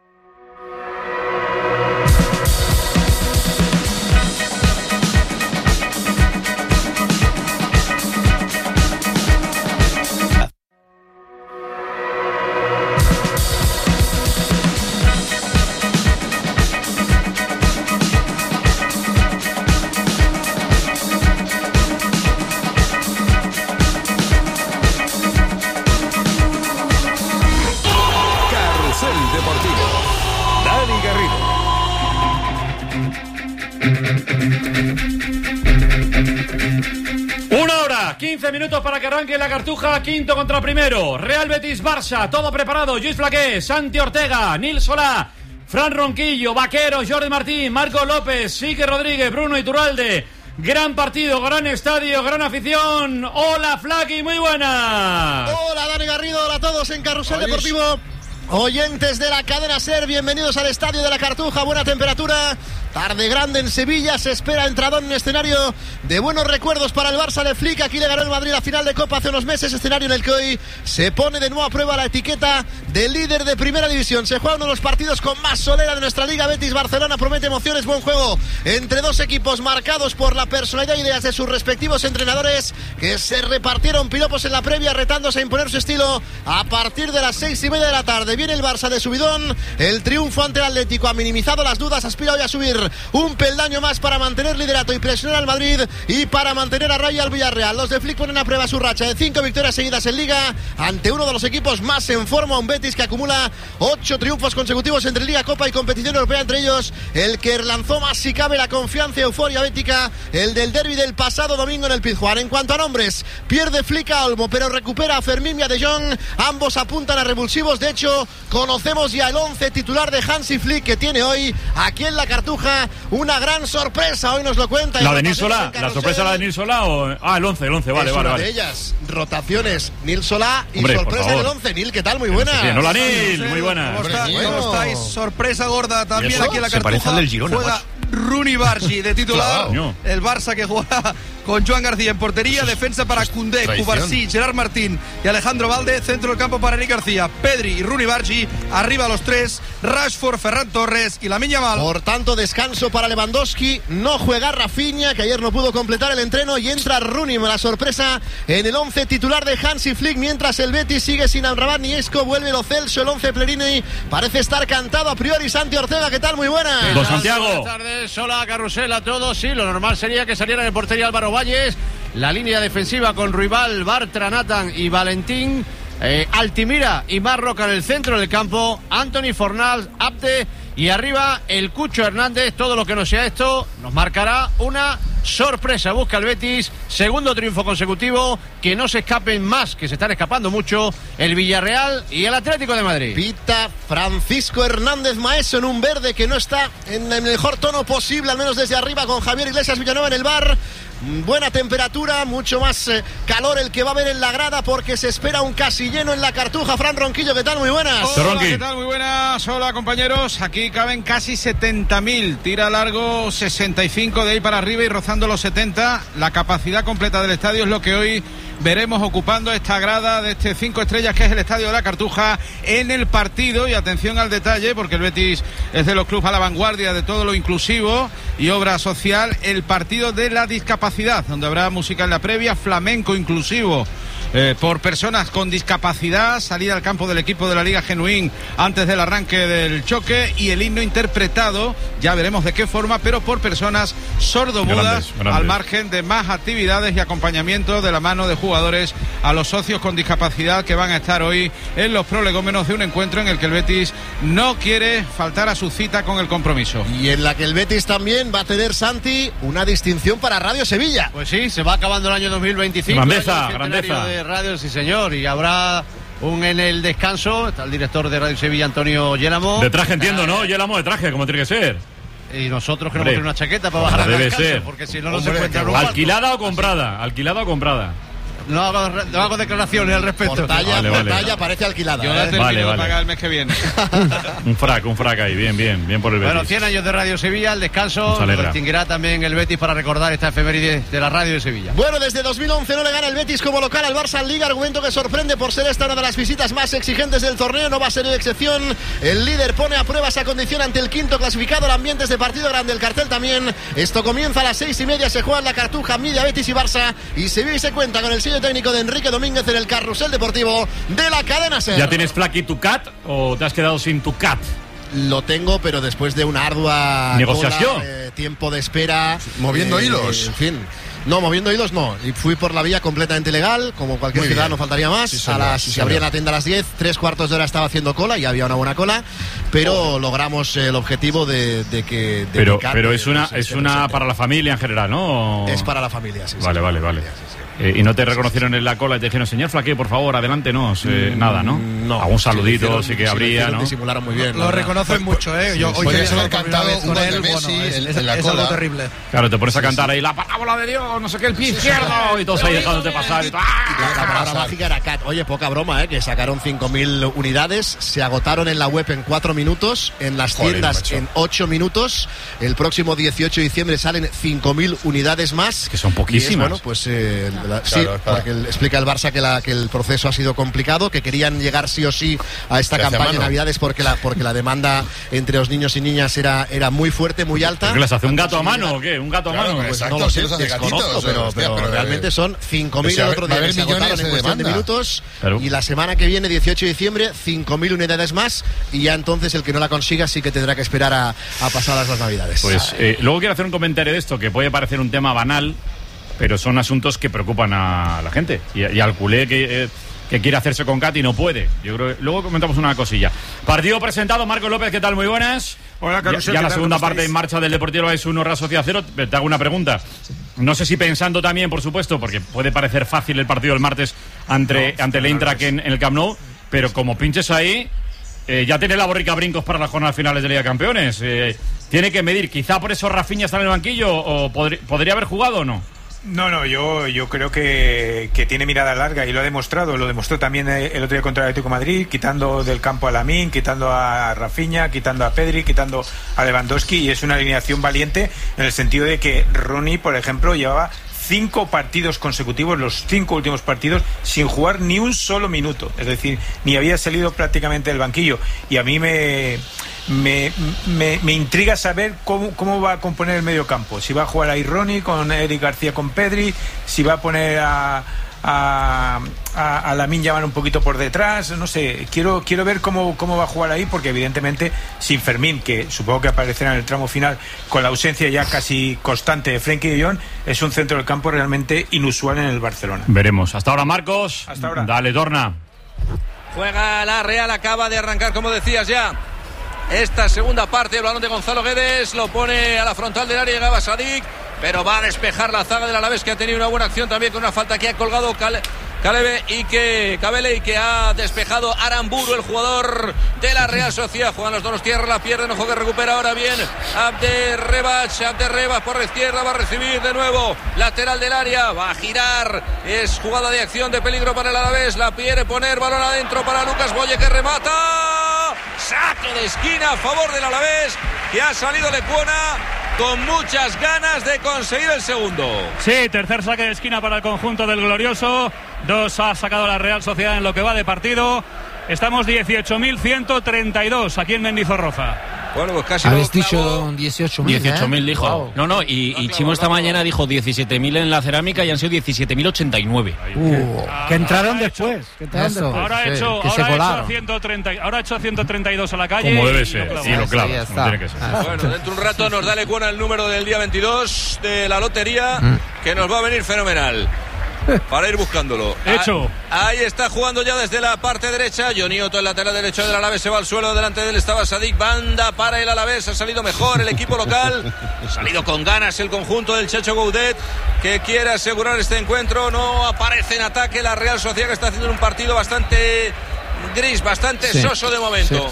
Minutos para que arranque la Cartuja, quinto contra primero. Real Betis Barça, todo preparado. Lluís Flaqué, Santi Ortega, Nil Solá, Fran Ronquillo, Vaquero, Jordi Martín, Marco López, Sique Rodríguez, Bruno Iturralde. Gran partido, gran estadio, gran afición. Hola Flaqui, muy buena. Hola Dani Garrido, hola a todos en Carrusel Deportivo. Oyentes de la cadena SER, bienvenidos al estadio de la Cartuja, buena temperatura. Tarde grande en Sevilla, se espera entradón en escenario de buenos recuerdos para el Barça de Flick. Aquí le ganó el Madrid la final de Copa hace unos meses, escenario en el que hoy se pone de nuevo a prueba la etiqueta de líder de primera división. Se juega uno de los partidos con más solera de nuestra liga. Betis-Barcelona promete emociones, buen juego entre dos equipos marcados por la personalidad e ideas de sus respectivos entrenadores, que se repartieron piropos en la previa retándose a imponer su estilo a partir de las 6:30 de la tarde. Viene el Barça de subidón, el triunfo ante el Atlético ha minimizado las dudas, aspira hoy a subir un peldaño más para mantener liderato y presionar al Madrid y para mantener a raya al Villarreal. Los de Flick ponen a prueba su racha de 5 victorias seguidas en Liga ante uno de los equipos más en forma, un Betis que acumula 8 triunfos consecutivos entre Liga, Copa y competición europea, entre ellos el que lanzó más si cabe la confianza y euforia bética, el del derbi del pasado domingo en el Pizjuán. En cuanto a nombres, pierde Flick a Olmo pero recupera a Fermín y a De Jong, ambos apuntan a revulsivos. De hecho, conocemos ya el 11 titular de Hansi Flick, que tiene hoy aquí en la Cartuja una gran sorpresa. Hoy nos lo cuenta. ¿La de Nil Solá? ¿La sorpresa la de Nil Solá o...? Ah, el 11, vale, es vale. Una de ellas, rotaciones, Nil Solá y hombre, sorpresa en el 11. Nil, ¿qué tal? Muy buena. Hola Nil, muy buena. ¿Cómo estáis? Sorpresa gorda también aquí en la Cartuja. Se parece al del Girona, Juega Rooney Bargi de titular. Claro. El Barça que juega con Joan García en portería, defensa para Koundé, Cubarsí, Gerard Martín y Alejandro Valde, centro del campo para Eric García, Pedri y Rooney Bargi, arriba los tres, Rashford, Ferran Torres y Lamine Yamal. Por tanto, descanso para Lewandowski, no juega Rafinha, que ayer no pudo completar el entreno, y entra Rooney, la sorpresa en el 11 titular de Hansi Flick, mientras el Betis sigue sin Amrabat ni Isco, vuelve Lo Celso, el 11 Plerini, parece estar cantado a priori. Santi Ortega, ¿qué tal? Muy buena. Don Santiago. Buenas tardes, hola Carrusel a todos. Sí, lo normal sería que saliera de portería Álvaro Valles, la línea defensiva con Ruibal, Bartra, Nathan y Valentín, Altimira y Marroca en el centro del campo, Anthony Fornals, Abde y arriba el Cucho Hernández. Todo lo que no sea esto nos marcará una sorpresa busca el Betis, segundo triunfo consecutivo, que no se escapen más, que se están escapando mucho el Villarreal y el Atlético de Madrid. Pita Francisco Hernández Maeso en un verde que no está en el mejor tono posible, al menos desde arriba, con Javier Iglesias Villanueva en el bar. Buena temperatura, mucho más calor el que va a haber en la grada, porque se espera un casi lleno en la Cartuja. Fran Ronquillo, ¿qué tal? Muy buenas. Hola, ¿qué tal? Muy buenas. Hola, compañeros. Aquí caben casi 70.000. Tira largo 65 de ahí para arriba y rozando los 70. La capacidad completa del estadio es lo que hoy veremos ocupando esta grada de este 5 estrellas que es el estadio de la Cartuja en el partido. Y atención al detalle, porque el Betis es de los clubes a la vanguardia de todo lo inclusivo y obra social. El partido de la discapacidad, donde habrá música en la previa, flamenco inclusivo por personas con discapacidad, salida al campo del equipo de la Liga Genuín antes del arranque del choque, y el himno interpretado, ya veremos de qué forma, pero por personas sordomudas, grandes. Al margen de más actividades y acompañamiento de la mano de jugadores a los socios con discapacidad que van a estar hoy en los prolegómenos de un encuentro en el que el Betis no quiere faltar a su cita con el compromiso. Y en la que el Betis también va a tener, Santi, una distinción para Radio Sevilla. Pues sí, se va acabando el año 2025. Grandeza. De Radio, sí señor, y habrá en el descanso, está el director de Radio Sevilla, Antonio Yélamo. De traje, entiendo, ¿no? Yélamo de traje, como tiene que ser. Y nosotros queremos tener una chaqueta para bajar al descanso, ser. porque si no, no se encuentra un ¿Alquilada o comprada? ¿Alquilada o comprada? No hago declaraciones al respecto. Por talla parece alquilada. Yo la termino de pagar el mes que viene. un frac ahí, bien por el Betis. Bueno, 100 años de Radio Sevilla, el descanso lo distinguirá también el Betis para recordar esta efeméride de la Radio de Sevilla. Bueno, desde 2011 no le gana el Betis como local al Barça en Liga, argumento que sorprende por ser esta una de las visitas más exigentes del torneo, no va a ser excepción. El líder pone a prueba esa condición ante el quinto clasificado, el ambiente es de partido grande, el cartel también. Esto comienza a las 6:30, se juega en la Cartuja, Media, Betis y Barça, y Sevilla se cuenta con el sello técnico de Enrique Domínguez en el carrusel deportivo de la cadena SER. ¿Ya tienes Flaky tu cat o te has quedado sin tu cat? Lo tengo, pero después de una ardua negociación, tiempo de espera, moviendo hilos, en fin. No, moviendo hilos no. Y fui por la vía completamente legal, como cualquier ciudadano, faltaría más. Sí, se abría la tienda a las 10, 3/4 de hora estaba haciendo cola, y había una buena cola, pero logramos el objetivo de que... Pero es una para la familia en general, ¿no? Es para la familia, sí. Vale. Y no te reconocieron en la cola y te dijeron, señor Flaqué, por favor, adelántenos, nada, ¿no? No. Algún saludito sí que habría, ¿no? Disimularon muy bien. Lo reconocen mucho, ¿eh? Yo hoy podría haber cantado uno de Messi en la cola. Es algo terrible. Claro, te pones a cantar ahí la parábola de Dios, no sé qué, el pie izquierdo, y todos ahí dejándote pasar. La palabra mágica era cat. Oye, poca broma, que sacaron 5.000 unidades, se agotaron en la web en 4 minutos, en las tiendas en 8 minutos. El próximo 18 de diciembre salen 5.000 unidades más. Que son poquísimas. Bueno, pues sí, porque explica el Barça que el proceso ha sido complicado, que querían llegar sí o sí a esta campaña de Navidades porque la demanda entre los niños y niñas era muy fuerte, muy alta. ¿Qué les hace un gato a mano o qué? ¿Un gato a mano? Pues exacto, no lo sé, los hace gatitos, pero realmente son 5.000 el otro día que se agotaron en cuestión de minutos. Claro. Y la semana que viene, 18 de diciembre, 5.000 unidades más, y ya entonces el que no la consiga sí que tendrá que esperar a pasadas las Navidades. Pues luego quiero hacer un comentario de esto que puede parecer un tema banal, pero son asuntos que preocupan a la gente y al culé que quiere hacerse con Cat y no puede. Yo creo que luego comentamos una cosilla. Partido presentado, Marcos López, ¿qué tal? Muy buenas. Hola, Carlos. Ya la segunda parte en marcha del Deportivo es 1 Real Sociedad 0. Te hago una pregunta. No sé si pensando también, por supuesto, porque puede parecer fácil el partido del martes ante el Eintracht en el Camp Nou, pero como pinches ahí, ya tiene la borrica brincos para las jornadas finales de Liga de Campeones. Tiene que medir, quizá por eso Rafinha está en el banquillo, o podría haber jugado o no. No, yo creo que tiene mirada larga y lo ha demostrado. Lo demostró también el otro día contra el Atlético de Madrid, quitando del campo a Lamine, quitando a Rafinha, quitando a Pedri, quitando a Lewandowski, y es una alineación valiente en el sentido de que Ronny, por ejemplo, llevaba 5 partidos consecutivos, los 5 últimos partidos, sin jugar ni un solo minuto. Es decir, ni había salido prácticamente del banquillo. Y a mí me intriga saber cómo va a componer el medio campo. Si va a jugar ahí Ronny con Eric García con Pedri, si va a poner a Lamine Yamal un poquito por detrás, no sé, quiero ver cómo va a jugar ahí, porque evidentemente sin Fermín, que supongo que aparecerá en el tramo final con la ausencia ya casi constante de Frenkie de Jong, es un centro del campo realmente inusual en el Barcelona. Veremos. Hasta ahora, Marcos. Hasta ahora. Dale, Dorna. Juega la Real, acaba de arrancar, como decías ya, esta segunda parte. El balón de Gonzalo Guedes, lo pone a la frontal del área, llegaba Sadik, pero va a despejar la zaga del Alavés, que ha tenido una buena acción también con una falta que ha colgado Cabele y que ha despejado Aramburu, el jugador de la Real Sociedad. Juegan los donostiarras, la pierden, ojo que recupera ahora bien Abderrebach por la izquierda, va a recibir de nuevo lateral del área, va a girar, es jugada de acción de peligro para el Alavés, la quiere poner, balón adentro para Lucas Boye, que remata, saque de esquina a favor del Alavés, que ha salido Lecuona con muchas ganas de conseguir el segundo. Sí, tercer saque de esquina para el conjunto del Glorioso. 2 ha sacado la Real Sociedad en lo que va de partido. Estamos 18.132 aquí en Mendizorroza. Bueno, pues casi. Habéis dicho 18.000. 18.000 dijo. Wow. No, y Chimo esta mañana dijo 17.000 en la cerámica y han sido 17.089. Que entraron después. Ahora ha hecho 132 a la calle. Como debe ser. Y lo clavas. Como tiene que ser. Bueno, dentro de un rato nos da Lecuona el número del día 22 de la lotería, que nos va a venir fenomenal. Para ir buscándolo. Hecho. Ahí está jugando ya desde la parte derecha. Johnny Otto, el lateral derecho del Alavés, se va al suelo. Delante de él estaba Sadik. Banda para el Alavés. Ha salido mejor el equipo local. Ha salido con ganas el conjunto del Checho Goudet, que quiere asegurar este encuentro. No aparece en ataque la Real Sociedad, que está haciendo un partido bastante gris, bastante soso de momento.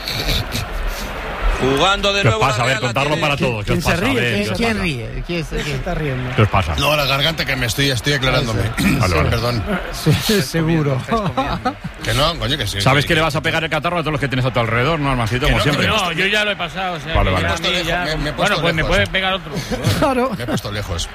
Jugando de nuevo. ¿Qué os pasa? A ver, contarlo para todos. ¿Qué os pasa? ¿Quién ríe? ¿Quién se está riendo? ¿Qué os pasa? No, la garganta, que me estoy aclarándome. Vale. Perdón. Sí, seguro. Que no, coño, que sí. ¿Sabes que le vas a pegar el catarro a todos los que tienes a tu alrededor, no, Armancito, como siempre? No, yo ya lo he pasado. O sea, vale. Bueno, pues me puede pegar otro. Claro. Me he puesto lejos.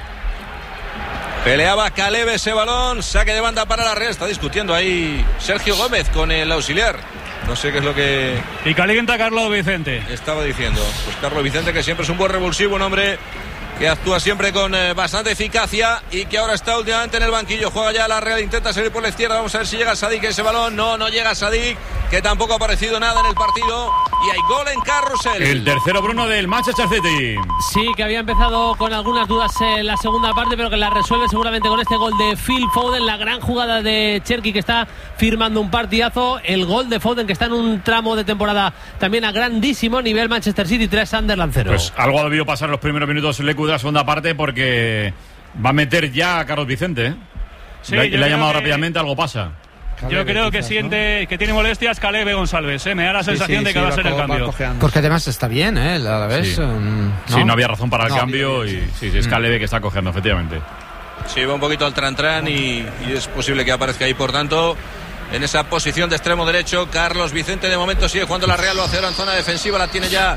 Peleaba Caleb ese balón. Saque de banda para la Real. Está discutiendo ahí Sergio Gómez con el auxiliar. No sé qué es lo que... Y calienta Carlos Vicente. Estaba diciendo. Pues Carlos Vicente, que siempre es un buen revulsivo, un hombre que actúa siempre con bastante eficacia y que ahora está últimamente en el banquillo. Juega ya la Real, intenta salir por la izquierda. Vamos a ver si llega Sadik ese balón. No llega Sadik, que tampoco ha aparecido nada en el partido. Y hay gol en Carrusel. El tercero, Bruno, del Manchester City. Sí, que había empezado con algunas dudas en la segunda parte, pero que la resuelve seguramente con este gol de Phil Foden. La gran jugada de Cherki, que está firmando un partidazo. El gol de Foden, que está en un tramo de temporada también a grandísimo nivel. Manchester City 3, Sunderland 0. Pues algo ha debido pasar los primeros minutos Lecu de la segunda parte, porque va a meter ya a Carlos Vicente, ¿eh? Sí, le ha llamado rápidamente, algo pasa. Yo creo que siente que tiene molestias Caleb González, ¿eh? Me da la sensación de que va a ser el cambio. Porque además está bien, ¿eh? A la vez. Sí, no había razón para el cambio y sí, es Caleb que está cogiendo, efectivamente. Sí, va un poquito al tran-tran y es posible que aparezca ahí, por tanto, en esa posición de extremo derecho. Carlos Vicente de momento sigue jugando la Real, lo hace ahora en zona defensiva, la tiene ya.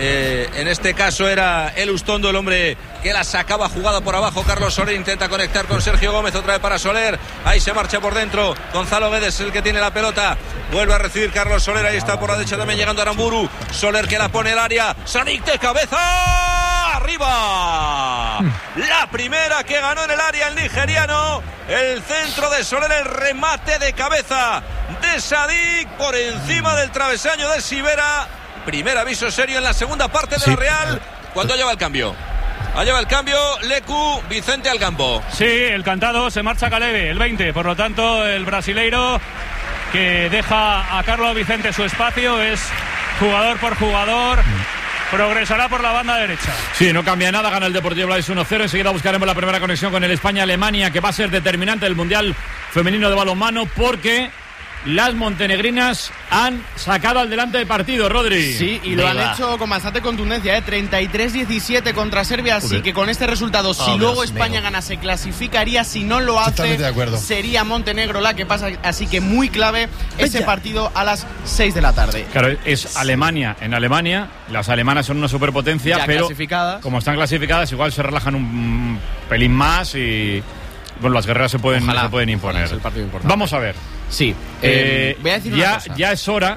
En este caso era el Ustondo el hombre que la sacaba jugada por abajo. Carlos Soler intenta conectar con Sergio Gómez, otra vez para Soler, ahí se marcha por dentro. Gonzalo Guedes es el que tiene la pelota, vuelve a recibir Carlos Soler, ahí está por la derecha también llegando Aramburu. Soler que la pone al área, Sadik de cabeza, arriba, la primera que ganó en el área el nigeriano. El centro de Soler, el remate de cabeza de Sadik por encima del travesaño de Sivera. Primer aviso serio en la segunda parte de la Real. ¿Cuándo lleva el cambio? Lleva el cambio Lecu, Vicente al campo. Sí, el cantado, se marcha Caleb, el 20. Por lo tanto, el brasileiro, que deja a Carlos Vicente su espacio, es jugador por jugador. Progresará por la banda derecha. Sí, no cambia nada, gana el Deportivo Alavés 1-0. Enseguida buscaremos la primera conexión con el España-Alemania, que va a ser determinante del Mundial Femenino de Balonmano, porque las montenegrinas han sacado al delante de partido, Rodri. Sí, y lo han hecho con bastante contundencia, 33-17 contra Serbia. Así que con este resultado, si luego España gana, se clasificaría. Si no lo hace, sería Montenegro la que pasa. Así que muy clave ese partido a las 6 de la tarde. Claro, es Alemania en Alemania. Las alemanas son una superpotencia, ya pero clasificadas. Como están clasificadas, igual se relajan un pelín más y bueno, las guerreras se pueden imponer. Es el partido importante. Vamos a ver. Sí, voy a decir una cosa. Ya es hora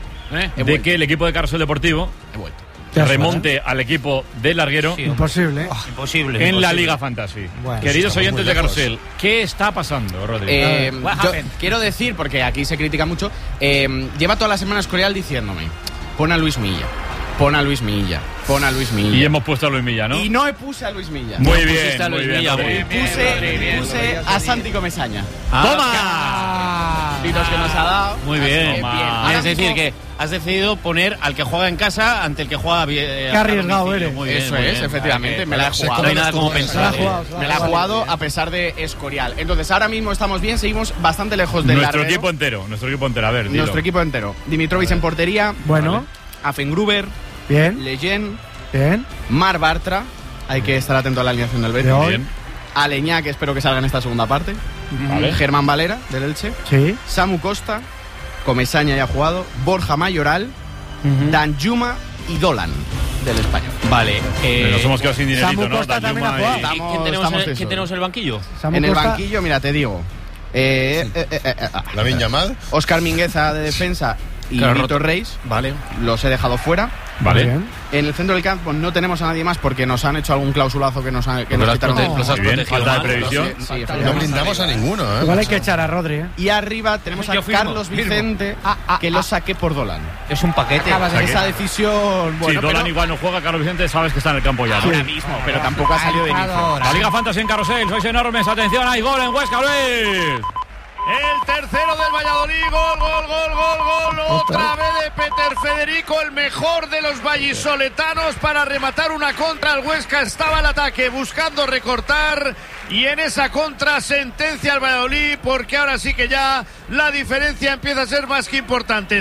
de que el equipo de Carrusel Deportivo remonte al equipo del larguero. Sí, imposible. En la Liga Fantasy. Bueno, queridos oyentes de Carrusel, ¿qué está pasando, Rodri? Yo quiero decir, porque aquí se critica mucho, lleva toda la semana Escorial diciéndome, pon a Luis Milla. Pon a Luis Milla. Y hemos puesto a Luis Milla, ¿no? Y no puse a Luis Milla. Muy bien, Puse a Santi Comesaña. ¡Toma! minutitos que nos ha dado. Muy bien. Ahora Es decir, mismo- que has decidido poner al que juega en casa ante el que juega Qué arriesgado eres. Muy bien, Eso muy es, bien. efectivamente, me la he jugado. No hay nada como pensar. Me la he jugado a pesar de Escorial. Entonces, ahora mismo estamos bien, seguimos bastante lejos del Nuestro larguero. equipo entero, a ver, dilo. Nuestro equipo entero. Dimitrovic en portería. Bueno. Afengruber. Bien. Leyen. Bien. Mar Bartra. Hay que estar atento a la alineación del Betis. Bien. Aleñá, que espero que salga en esta segunda parte. Vale. Germán Valera, del Elche. Sí. Samu Costa. Comesaña ya ha jugado. Borja Mayoral. Danjuma y Dolan, del Español. Vale. Nos hemos quedado sin dinerito, Samu ¿no? Costa también ha Danjuma jugado. ¿Quién tenemos en el banquillo? Samu En el Costa- banquillo, mira, te digo. Lamin Yamal. Oscar Mingueza de defensa y Claro, Víctor roto. Reis. Vale. Los he dejado fuera. Vale. Bien. En el centro del campo no tenemos a nadie más porque nos han hecho algún clausulazo que nos quitaron. los has Muy bien, protegido falta de mal. previsión. Sí, No efectivamente. blindamos a ninguno, ¿eh? Igual hay que echar a Rodri, ¿eh? Y arriba tenemos a Yo firmo, Carlos firmo. Vicente, que lo saqué por Dolan. Es un paquete. Esa decisión, bueno, sí, Dolan pero igual no juega, Carlos Vicente sabes que está en el campo ya, ¿no? ahora mismo, pero tampoco ha salido de inicio. La Liga Fantasy en Carrusel, sois enormes, atención, hay gol en Huesca, Luis. El tercero del Valladolid, gol. Otra vez de Peter Federico, el mejor de los vallisoletanos para rematar una contra. El Huesca estaba al ataque buscando recortar y en esa contra sentencia al Valladolid porque ahora sí que ya la diferencia empieza a ser más que importante.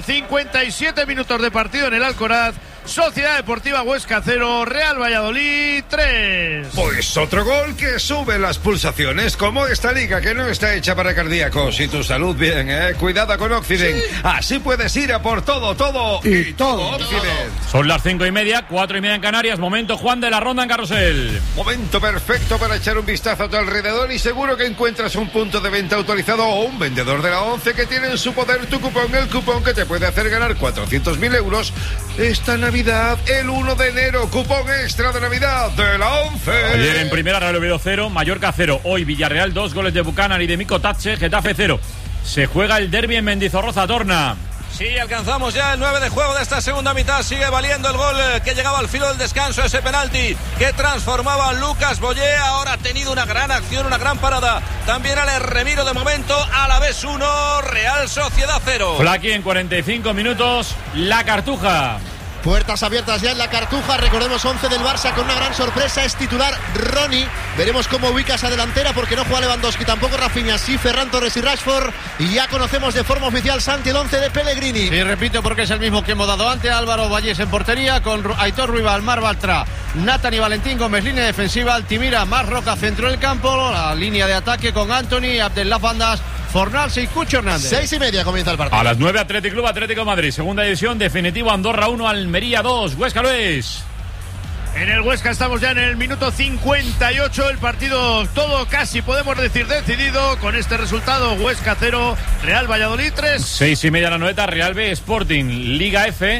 57 minutos de partido en el Alcoraz. Sociedad Deportiva Huesca 0, Real Valladolid 3. Pues otro gol que sube las pulsaciones, como esta liga que no está hecha para cardíacos. Y tu salud bien, cuidada con Occident. Así puedes ir a por todo y todo Occident. Son las 5:30, 4:30 en Canarias, momento Juan de la ronda en Carrusel. Momento perfecto para echar un vistazo a tu alrededor y seguro que encuentras un punto de venta autorizado o un vendedor de la 11 que tiene en su poder tu cupón, el cupón que te puede hacer ganar 400.000 euros esta Navidad, el 1 de enero, cupón extra de Navidad de la 11. Ayer en primera Real Oviedo 0, Mallorca 0. Hoy Villarreal 2, goles de Buchanan y de Miko Tatche, Getafe 0. Se juega el derbi en Mendizorroza, Torna. Sí, alcanzamos ya el 9 de juego de esta segunda mitad. Sigue valiendo el gol que llegaba al filo del descanso. Ese penalti que transformaba a Lucas Boyé. Ahora ha tenido una gran acción, una gran parada. También Ale Remiro de momento. Alavés 1, Real Sociedad 0. Flaqui en 45 minutos, La Cartuja. Puertas abiertas ya en la Cartuja, recordemos 11 del Barça con una gran sorpresa, es titular Ronnie, veremos cómo ubica esa delantera porque no juega Lewandowski, tampoco Rafinha, sí Ferran Torres y Rashford, y ya conocemos de forma oficial Santi el 11 de Pellegrini. Sí, repito porque es el mismo que hemos dado antes, Álvaro Vallés en portería, con Aitor Ruibal, Mar Bartra, Nathan y Valentín Gómez, línea defensiva, Altimira, Mar Roca, centro del campo, la línea de ataque con Anthony, Abdellah Bandas, Fornals y Cucho Hernández. 6:30 comienza el partido. A las 9, Athletic Club, Atlético de Madrid. Segunda división, definitivo, Andorra 1, Almería 2. Huesca, Luis. En el Huesca estamos ya en el minuto 58, el partido todo casi podemos decir decidido con este resultado: Huesca 0, Real Valladolid 3. 6:30 la noeta, Real B Sporting, Liga F.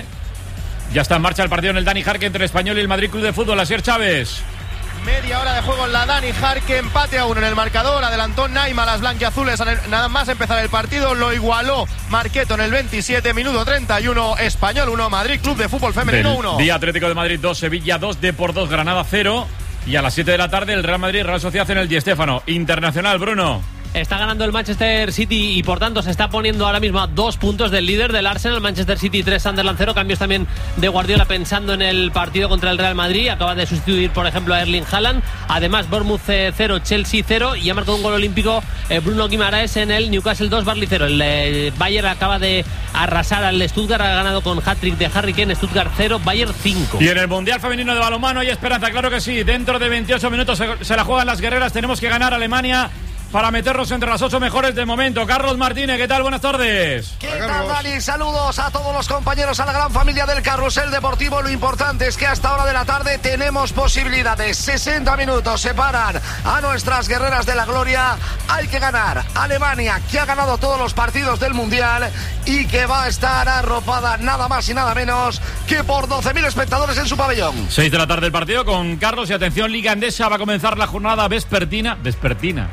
Ya está en marcha el partido en el Dani Jarque entre el Español y el Madrid Club de Fútbol. Asier Chávez. Media hora de juego en la Dani Jarque, empate a 1 en el marcador, adelantó Naima las blanquiazules nada más empezar el partido, lo igualó Marqueto en el 27, minuto 31, Español 1, Madrid Club de Fútbol Femenino 1. Día Atlético de Madrid 2, Sevilla 2, Depor 2, Granada 0. Y a las 7 de la tarde el Real Madrid, Real Sociedad en el Di Stéfano. Internacional, Bruno. Está ganando el Manchester City y por tanto se está poniendo ahora mismo a 2 puntos del líder del Arsenal. Manchester City 3, Sunderland 0. Cambios también de Guardiola pensando en el partido contra el Real Madrid. Acaba de sustituir, por ejemplo, a Erling Haaland. Además, Bournemouth 0, Chelsea 0. Y ha marcado un gol olímpico Bruno Guimaraes en el Newcastle 2, Burnley 0. El Bayern acaba de arrasar al Stuttgart. Ha ganado con hat-trick de Harry Kane. Stuttgart 0, Bayern 5. Y en el Mundial Femenino de Balonmano hay esperanza, claro que sí. Dentro de 28 minutos se la juegan las guerreras. Tenemos que ganar a Alemania para meternos entre las 8 mejores del momento. Carlos Martínez, ¿qué tal? Buenas tardes. ¿Qué tal, Dani? Saludos a todos los compañeros, a la gran familia del Carrusel Deportivo. Lo importante es que hasta hora de la tarde tenemos posibilidades. 60 minutos separan a nuestras guerreras de la gloria. Hay que ganar. Alemania, que ha ganado todos los partidos del Mundial y que va a estar arropada nada más y nada menos que por 12.000 espectadores en su pabellón. 6 de la tarde el partido con Carlos y atención, Liga Endesa. Va a comenzar la jornada vespertina. Vespertina, ¿saben?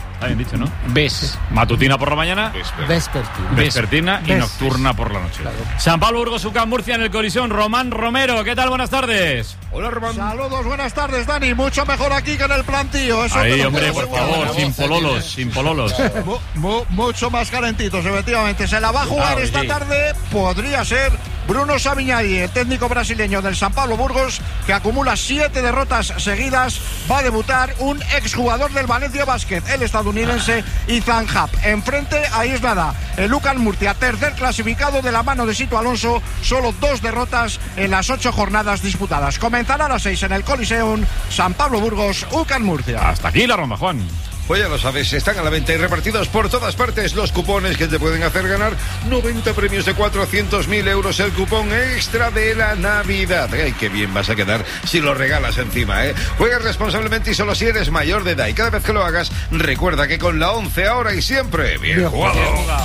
dicho, ¿no? Ves. Matutina por la mañana. Vespertina y nocturna por la noche. Claro. San Pablo, Burgos, UCAM, Murcia en el Colisón. Román Romero, ¿qué tal? Buenas tardes. Hola, Román. Saludos, buenas tardes, Dani. Mucho mejor aquí que en el plantío. Eso ahí, hombre, por favor, sin pololos, sin pololos. Mucho más calentitos, efectivamente. Se la va a jugar esta tarde. Podría ser Bruno Savignari, el técnico brasileño del San Pablo Burgos, que acumula 7 derrotas seguidas. Va a debutar un exjugador del Valencia Basket, el estadounidense Ethan Happ. Enfrente, ahí es nada, el UCAM Murcia, tercer clasificado de la mano de Sito Alonso. Solo 2 derrotas en las 8 jornadas disputadas. Comenzará a las 6 en el Coliseum. San Pablo Burgos, UCAM Murcia. Hasta aquí la ronda, Juan. Pues ya lo sabes, están a la venta y repartidos por todas partes los cupones que te pueden hacer ganar 90 premios de 400.000 euros, el cupón extra de la Navidad. ¡Ay, qué bien vas a quedar si lo regalas encima, eh! Juega responsablemente y solo si eres mayor de edad. Y cada vez que lo hagas, recuerda que con la 11 ahora y siempre, bien jugado.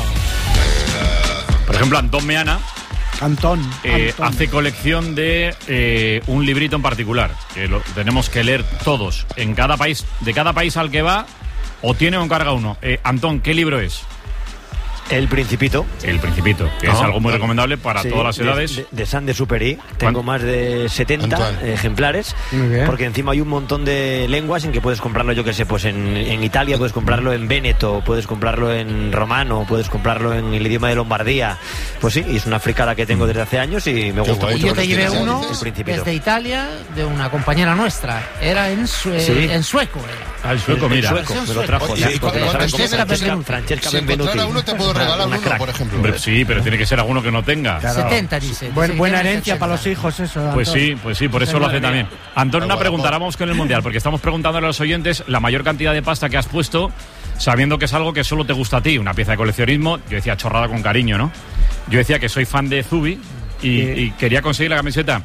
Por ejemplo, Antón Meana Antón. hace colección de un librito en particular, que lo tenemos que leer todos, en cada país, de cada país al que va, o tiene o encarga uno. Antón, ¿qué libro es? El Principito. El Principito, que es algo muy recomendable para todas las edades. De Saint-Exupéry. Tengo más de 70 ejemplares, porque encima hay un montón de lenguas en que puedes comprarlo, yo que sé, pues en Italia puedes comprarlo en véneto, puedes comprarlo en romano, puedes comprarlo en el idioma de Lombardía. Pues sí, y es una fricada que tengo desde hace años y me gusta mucho. Yo te llevé uno desde Italia de una compañera nuestra. Era en sueco. El sueco, mira. Me lo trajo. Francesca Benvenuti. Uno te puedo regalar uno, por ejemplo. Hombre, sí, pero tiene que ser alguno que no tenga. Claro. 70, dice. Buena herencia para los hijos, eso. Antón. Pues sí, por eso lo hace también. Antón, una pregunta, ahora vamos con el Mundial, porque estamos preguntándole a los oyentes la mayor cantidad de pasta que has puesto, sabiendo que es algo que solo te gusta a ti, una pieza de coleccionismo. Yo decía chorrada con cariño, ¿no? Yo decía que soy fan de Zubi y quería conseguir la camiseta,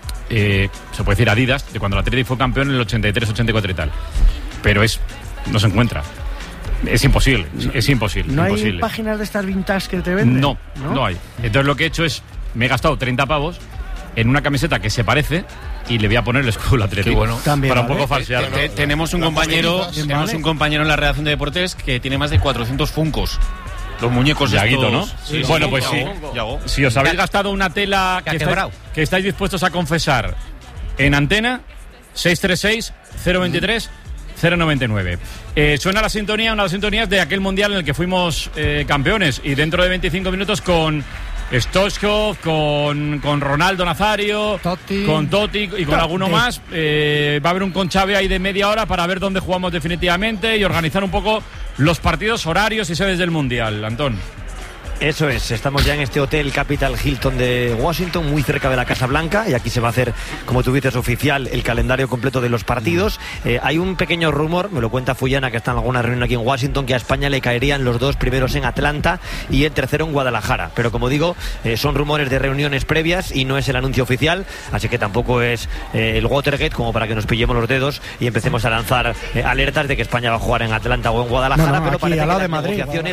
se puede decir Adidas, de cuando el Athletic fue campeón en el 83, 84 y tal. Pero no se encuentra. Es imposible. ¿No hay páginas de estas vintage que te venden? No hay. Entonces lo que he hecho es, me he gastado 30 pavos en una camiseta que se parece y le voy a poner el escudo Atlético. Bueno, también, para un poco falsear. Tenemos un compañero en la redacción de deportes que tiene más de 400 funcos. Los muñecos de Yaguito, ¿no? Sí, bueno, pues sí. Si os habéis gastado una tela que estáis dispuestos a confesar en antena, 636 023 099. Suena la sintonía, una de las sintonías de aquel mundial en el que fuimos campeones, y dentro de 25 minutos con Stoichkov, con Ronaldo Nazario, con Totti y con alguno más, va a haber un conchaveo ahí de media hora para ver dónde jugamos definitivamente y organizar un poco los partidos, horarios y sedes del mundial. Antón. Eso es, estamos ya en este hotel Capital Hilton de Washington, muy cerca de la Casa Blanca, y aquí se va a hacer, como tú dices, oficial el calendario completo de los partidos. Hay un pequeño rumor, me lo cuenta Fullana, que está en alguna reunión aquí en Washington, que a España le caerían los 2 primeros en Atlanta y el tercero en Guadalajara, pero como digo, son rumores de reuniones previas y no es el anuncio oficial, así que tampoco es el Watergate como para que nos pillemos los dedos y empecemos a lanzar alertas de que España va a jugar en Atlanta o en Guadalajara, pero parece que las negociaciones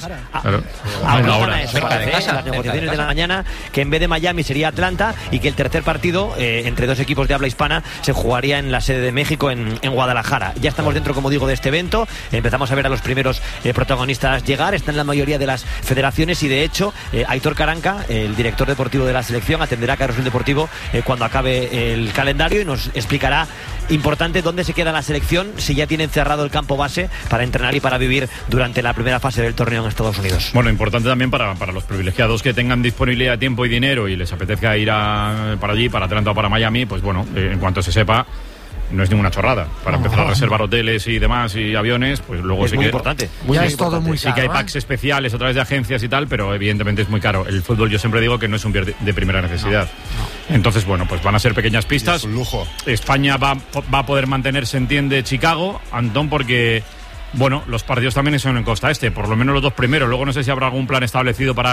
ahora eso. Las negociaciones de la mañana, que en vez de Miami sería Atlanta, y que el tercer partido entre 2 equipos de habla hispana se jugaría en la sede de México, en Guadalajara. Ya estamos dentro, como digo, de este evento. Empezamos a ver a los primeros protagonistas llegar. Están la mayoría de las federaciones y, de hecho, Aitor Caranca, el director deportivo de la selección, atenderá a Carrusel Deportivo cuando acabe el calendario y nos explicará, importante, dónde se queda la selección, si ya tienen cerrado el campo base para entrenar y para vivir durante la primera fase del torneo en Estados Unidos. Bueno, importante también para los privilegiados que tengan disponibilidad de tiempo y dinero y les apetezca ir para allí, para Atlanta o para Miami, pues bueno, en cuanto se sepa, no es ninguna chorrada. Para empezar a reservar hoteles y demás y aviones, pues luego es muy importante. Es todo muy caro. Sí que hay packs especiales a través de agencias y tal, pero evidentemente es muy caro. El fútbol, yo siempre digo que no es un bien de primera necesidad. Entonces, bueno, pues van a ser pequeñas pistas. Es un lujo. España va a poder mantenerse, entiende, Chicago, Antón, porque bueno, los partidos también son en Costa Este, por lo menos los 2 primeros. Luego no sé si habrá algún plan establecido para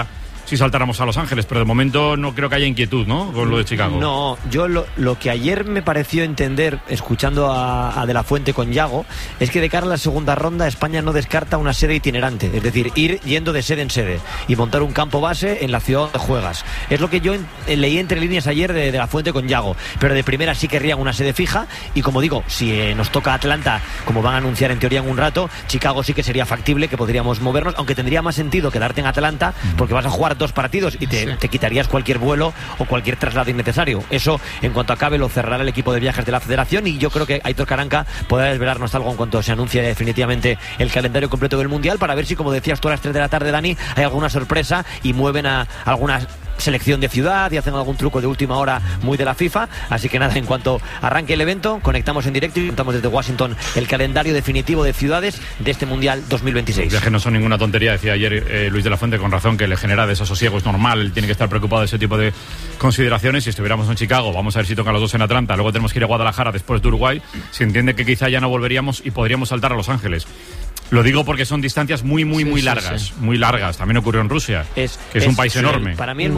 si saltáramos a Los Ángeles, pero de momento no creo que haya inquietud, ¿no? Con lo de Chicago. No, yo lo que ayer me pareció entender, escuchando a De la Fuente con Yago, es que de cara a la segunda ronda España no descarta una sede itinerante, es decir, ir yendo de sede en sede y montar un campo base en la ciudad donde juegas. Es lo que yo leí entre líneas ayer de la Fuente con Yago, pero de primera sí querrían una sede fija y, como digo, si nos toca Atlanta, como van a anunciar en teoría en un rato, Chicago sí que sería factible que podríamos movernos, aunque tendría más sentido quedarte en Atlanta porque vas a jugar 2 partidos y te quitarías cualquier vuelo o cualquier traslado innecesario. Eso, en cuanto acabe, lo cerrará el equipo de viajes de la Federación, y yo creo que Aitor Caranca podrá desvelarnos algo en cuanto se anuncie definitivamente el calendario completo del Mundial, para ver si, como decías tú, a las 3 de la tarde, Dani, hay alguna sorpresa y mueven a algunas selección de ciudad y hacen algún truco de última hora muy de la FIFA. Así que nada, en cuanto arranque el evento, conectamos en directo y contamos desde Washington el calendario definitivo de ciudades de este Mundial 2026. Los viajes no son ninguna tontería, decía ayer Luis de la Fuente con razón, que le genera desasosiego, es normal, él tiene que estar preocupado de ese tipo de consideraciones. Si estuviéramos en Chicago, vamos a ver si tocan los 2 en Atlanta, luego tenemos que ir a Guadalajara después de Uruguay, se entiende que quizá ya no volveríamos y podríamos saltar a Los Ángeles. Lo digo porque son distancias muy largas, muy largas. También ocurrió en Rusia, que es un país enorme. Para mí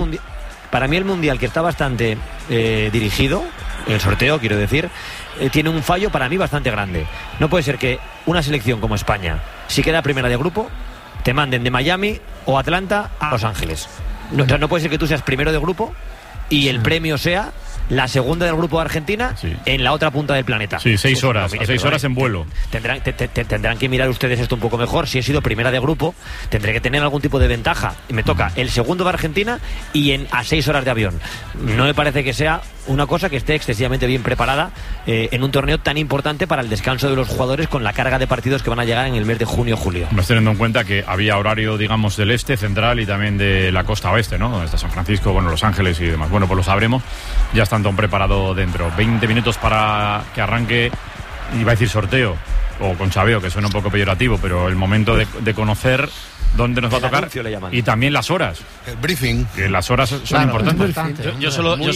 el Mundial, que está bastante dirigido, el sorteo, quiero decir, tiene un fallo para mí bastante grande. No puede ser que una selección como España, si queda primera de grupo, te manden de Miami o Atlanta a Los Ángeles. No puede ser que tú seas primero de grupo y el premio sea la segunda del grupo de Argentina en la otra punta del planeta. Sí, 6 horas, a 6 horas en vuelo. Tendrán que mirar ustedes esto un poco mejor. Si he sido primera de grupo, tendré que tener algún tipo de ventaja. Y me toca el segundo de Argentina y a 6 horas de avión. No me parece que sea una cosa que esté excesivamente bien preparada en un torneo tan importante para el descanso de los jugadores, con la carga de partidos que van a llegar en el mes de junio-julio. Más teniendo en cuenta que había horario, digamos, del este, central y también de la costa oeste, ¿no? Donde está San Francisco, bueno, Los Ángeles y demás. Bueno, pues lo sabremos. Ya está Antón preparado dentro. 20 minutos para que arranque, iba a decir sorteo, o con chaveo, que suena un poco peyorativo, pero el momento de conocer dónde nos va a tocar, y también las horas. El briefing. Que las horas son importantes. Yo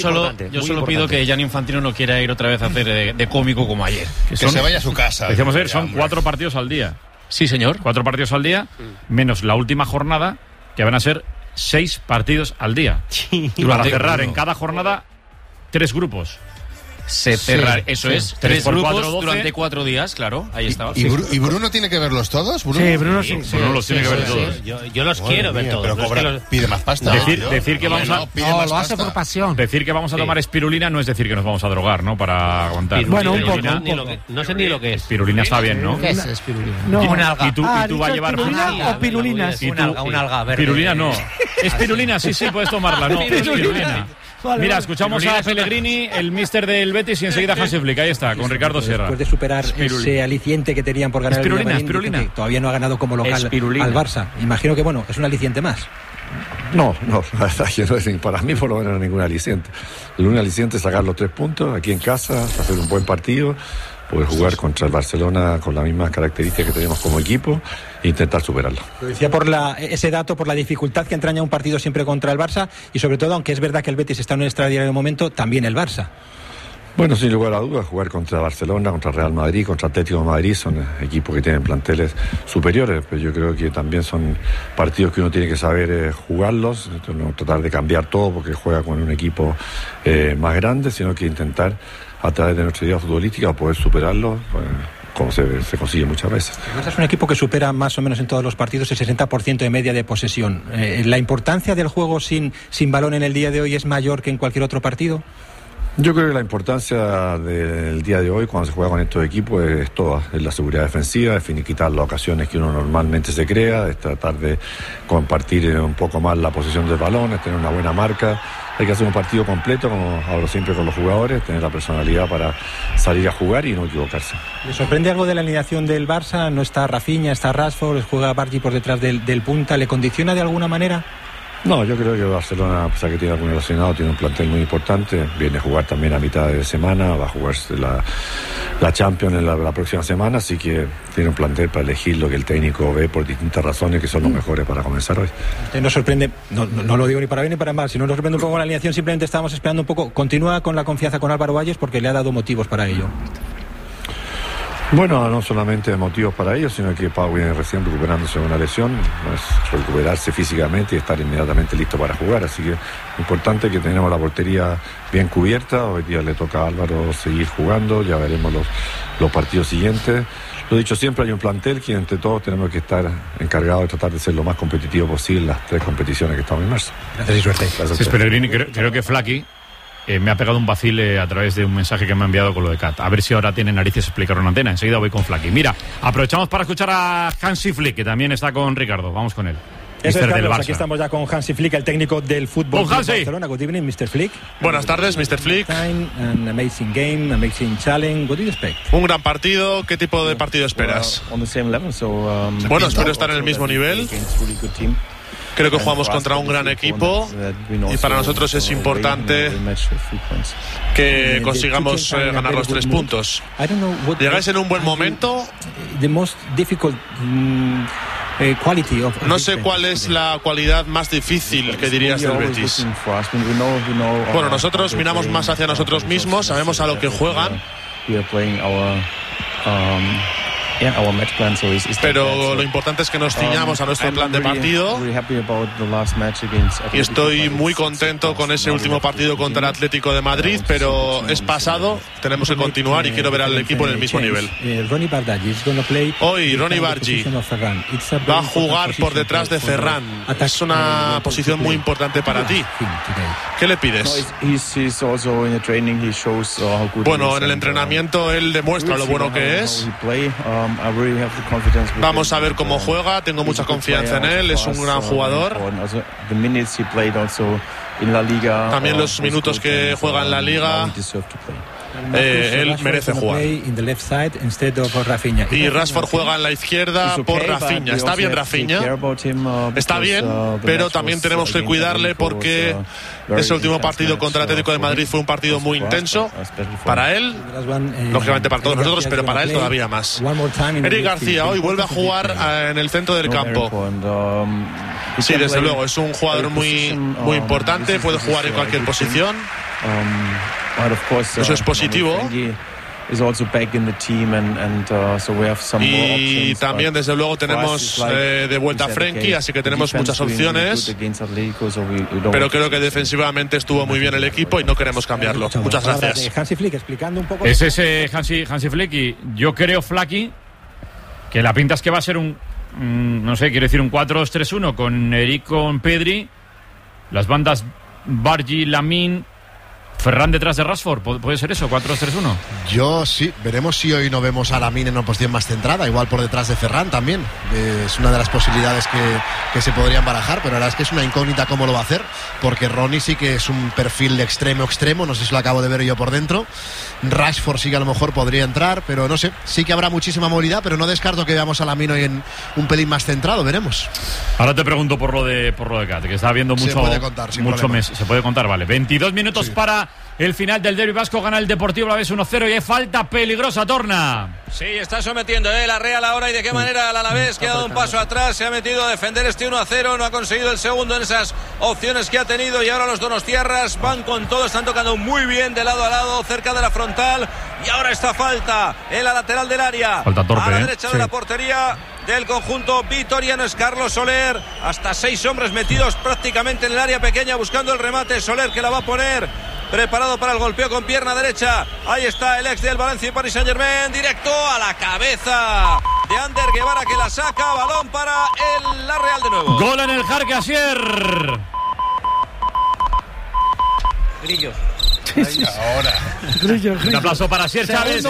solo pido que Gianni Infantino no quiera ir otra vez a hacer de cómico como ayer. Que se vaya a su casa. Decíamos ayer, son 4 partidos al día. Sí, señor. 4 partidos al día, menos la última jornada, que van a ser 6 partidos al día. Y para cerrar en cada jornada 3 grupos. Eso es 3 grupos durante 4 días, claro, ahí estaba. ¿Y Bruno tiene que verlos todos? ¿Bruno? Sí, Bruno sí. Bruno los tiene que ver todos. Yo los quiero ver todos. Pero pide más pasta. Decir que vamos a... No, lo hace por pasión. Decir que vamos a tomar espirulina no es decir que nos vamos a drogar, ¿no? Para aguantar. Bueno, un poco. No sé ni lo que es. Espirulina está bien, ¿no? ¿Qué es espirulina? No. Una alga. ¿Y tú vas a llevar... ¿Espirulina o pirulinas? Una alga verde. Espirulina no. Espirulina, sí, puedes tomarla, no. Espirulina. Vale, mira, escuchamos a Pellegrini, el míster del Betis, y enseguida Hansi Flick. Ahí está, con Ricardo Sierra. Después de superar ese aliciente que tenían por ganar el Madrid, que todavía no ha ganado como local al Barça. Imagino que, bueno, es un aliciente más. No, la verdad que no es, para mí por lo menos, ningún aliciente. El único aliciente es sacar los 3 puntos aquí en casa, hacer un buen partido, poder jugar contra el Barcelona con las mismas características que tenemos como equipo e intentar superarlo. Lo decía por ese dato, por la dificultad que entraña un partido siempre contra el Barça, y sobre todo, aunque es verdad que el Betis está en un extraordinario momento, también el Barça. Bueno, sin lugar a dudas, jugar contra Barcelona, contra Real Madrid, contra Atlético de Madrid, son equipos que tienen planteles superiores, pero yo creo que también son partidos que uno tiene que saber jugarlos, no tratar de cambiar todo porque juega con un equipo más grande, sino que intentar, a través de nuestra idea futbolística, poder superarlo, como se consigue muchas veces. El Barça es un equipo que supera más o menos en todos los partidos el 60% de media de posesión. ¿La importancia del juego sin balón en el día de hoy es mayor que en cualquier otro partido? Yo creo que la importancia del día de hoy, cuando se juega con estos equipos, es toda. Es la seguridad defensiva, es finiquitar las ocasiones que uno normalmente se crea, es tratar de compartir un poco más la posesión del balón, es tener una buena marca. Hay que hacer un partido completo, como hablo siempre con los jugadores, tener la personalidad para salir a jugar y no equivocarse. ¿Le sorprende algo de la alineación del Barça? ¿No está Rafinha, está Rashford, juega Bargi por detrás del punta? ¿Le condiciona de alguna manera? No, yo creo que Barcelona, a pesar que tiene algún relacionado, tiene un plantel muy importante. Viene a jugar también a mitad de semana, va a jugarse la Champions en la próxima semana, así que tiene un plantel para elegir lo que el técnico ve por distintas razones que son los mejores para comenzar hoy. Usted nos sorprende, no lo digo ni para bien ni para mal, si no nos sorprende un poco la alineación, simplemente estábamos esperando un poco. Continúa con la confianza con Álvaro Valles porque le ha dado motivos para ello. Bueno, no solamente motivos para ellos, sino que Pau viene recién recuperándose de una lesión, no es recuperarse físicamente y estar inmediatamente listo para jugar, así que importante que tenemos la portería bien cubierta. Hoy día le toca a Álvaro seguir jugando, ya veremos los partidos siguientes. Lo dicho siempre, hay un plantel que entre todos tenemos que estar encargados de tratar de ser lo más competitivo posible en las 3 competiciones que estamos en marzo. Gracias y suerte. Gracias, Pellegrini, creo que Flaky me ha pegado un vacile a través de un mensaje que me ha enviado con lo de Cat. A ver si ahora tiene narices explicar una antena. Enseguida voy con Flaky. Mira, aprovechamos para escuchar a Hansi Flick, que también está con Ricardo. Vamos con él. Eso es, Carlos, aquí estamos ya con Hansi Flick, el técnico del fútbol de Barcelona. Good evening, Mr. Flick. Buenas tardes, Mr. Flick. An amazing game, amazing challenge. What do you expect? Un gran partido. ¿Qué tipo de partido esperas? Bueno, espero estar en el mismo nivel. Creo que jugamos contra un gran equipo y para nosotros es importante que consigamos ganar los 3 puntos. ¿Llegáis en un buen momento? No sé cuál es la cualidad más difícil que dirías del Betis. Bueno, nosotros miramos más hacia nosotros mismos, sabemos a lo que juegan. Pero lo importante es que nos ciñamos a nuestro plan de partido y estoy muy contento con ese último partido contra el Atlético de Madrid, pero es pasado, tenemos que continuar y quiero ver al equipo en el mismo nivel. Hoy Ronny Bargi va a jugar por detrás de Ferran, es una posición muy importante para ti. ¿Qué le pides? Bueno, en el entrenamiento él demuestra lo bueno que es. Vamos a ver cómo juega, tengo mucha confianza en él, es un gran jugador. También los minutos que juega en la Liga, él merece jugar. Y Rashford juega en la izquierda por Rafinha. Está bien Rafinha, está bien, pero también tenemos que cuidarle porque ese último partido contra el Atlético de Madrid fue un partido muy intenso para él, lógicamente para todos nosotros, pero para él todavía más. Eric García hoy vuelve a jugar en el centro del campo. Sí, desde luego, es un jugador muy importante, puede jugar en cualquier posición. Eso es positivo. Y también desde luego tenemos de vuelta a Frenkie, así que tenemos muchas opciones, pero creo que defensivamente estuvo muy bien el equipo y no queremos cambiarlo. Muchas gracias. Hansi Flick explicando un poco. Es ese Hansi Flick, y yo creo, Flaky, que la pinta es que va a ser un no sé, quiero decir un 4-2-3-1 con Eric, con Pedri, las bandas Bargi, Lamine, Ferran detrás de Rashford. ¿Puede ser eso? 4-2-3-1. Yo sí, veremos si hoy no vemos a Lamine en una posición más centrada, igual por detrás de Ferran también. Es una de las posibilidades que se podrían barajar, pero la verdad es que es una incógnita cómo lo va a hacer, porque Ronnie sí que es un perfil de extremo, no sé si lo acabo de ver yo por dentro. Rashford sí que a lo mejor podría entrar, pero no sé, sí que habrá muchísima movilidad, pero no descarto que veamos a Lamine hoy en un pelín más centrado, veremos. Ahora te pregunto por lo de Cat, que está viendo mucho. Se puede contar, sin problema. Se puede contar, vale. 22 minutos para el final del derbi vasco, gana el Deportivo Alavés 1-0 y hay falta peligrosa, Torna. Sí, está sometiendo la Real ahora, y de qué manera el Alavés, que ha dado un paso atrás, se ha metido a defender este 1-0, no ha conseguido el segundo en esas opciones que ha tenido, y ahora los donostiarras van con todo, están tocando muy bien de lado a lado, cerca de la frontal, y ahora esta falta en la lateral del área, falta torpe, a la derecha de la portería del conjunto vitoriano. Es Carlos Soler, hasta 6 hombres metidos prácticamente en el área pequeña buscando el remate. Soler, que la va a poner preparado para el golpeo con pierna derecha. Ahí está el ex del Valencia y Paris Saint-Germain, directo a la cabeza de Ander Guevara, que la saca. Balón para la Real de nuevo. Gol en el Jarque Asier. Grillos. Ahora. Un aplauso para Asier Chávez.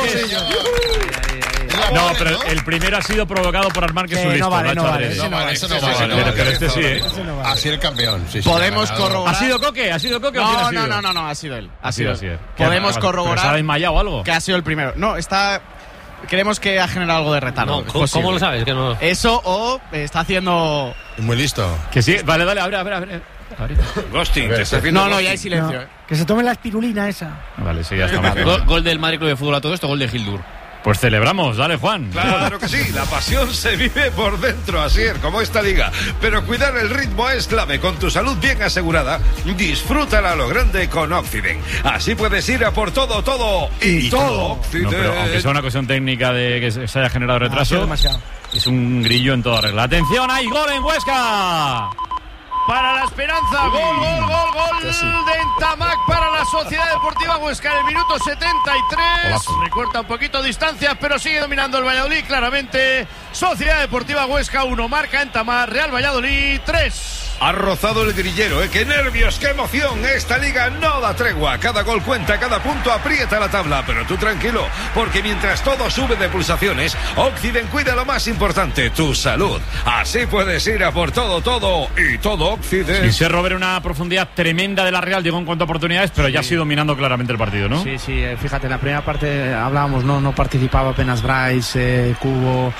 No, pero el primero ha sido provocado por Armar, que es un listo. No vale. Pero este sí, Así el campeón. Sí, podemos corroborar. ¿Ha sido Coque? ¿Ha sido Coque? No, ha sido él. Ha sido. Podemos corroborar. ¿Se ha desmayado o algo? Que ha sido el primero. No, está. Creemos que ha generado algo de retardo. No, ¿cómo lo sabes? Que no. Eso, o está haciendo. Muy listo. Que sí. Vale, abre. Ghosting. No, ya hay silencio. Que se tome la espirulina esa. Vale, sí, ya está. Gol del Madrid Club de Fútbol a todo esto, gol de Gildur. Pues celebramos, dale Juan. Claro que sí, la pasión se vive por dentro, así es como esta liga. Pero cuidar el ritmo es clave. Con tu salud bien asegurada, disfrútala a lo grande con Occident. Así puedes ir a por todo, todo y todo Occident. No, pero aunque sea una cuestión técnica de que se haya generado retraso, es un grillo en toda regla. ¡Atención, hay gol en Huesca! Para la Esperanza, gol de Entamac para la Sociedad Deportiva Huesca en el minuto 73. Recorta un poquito distancias, pero sigue dominando el Valladolid claramente. Sociedad Deportiva Huesca 1, marca Entamac, Real Valladolid 3. Ha rozado el grillero, ¡Qué nervios, qué emoción! Esta liga no da tregua. Cada gol cuenta, cada punto aprieta la tabla. Pero tú tranquilo, porque mientras todo sube de pulsaciones, Occident cuida lo más importante, tu salud. Así puedes ir a por todo, todo y todo Occident. Sin ser Robert, una profundidad tremenda de la Real, llegó en cuanto a oportunidades, pero ya ha sido dominando claramente el partido, ¿no? Sí, fíjate, en la primera parte hablábamos, no participaba apenas Bryce, Cubo,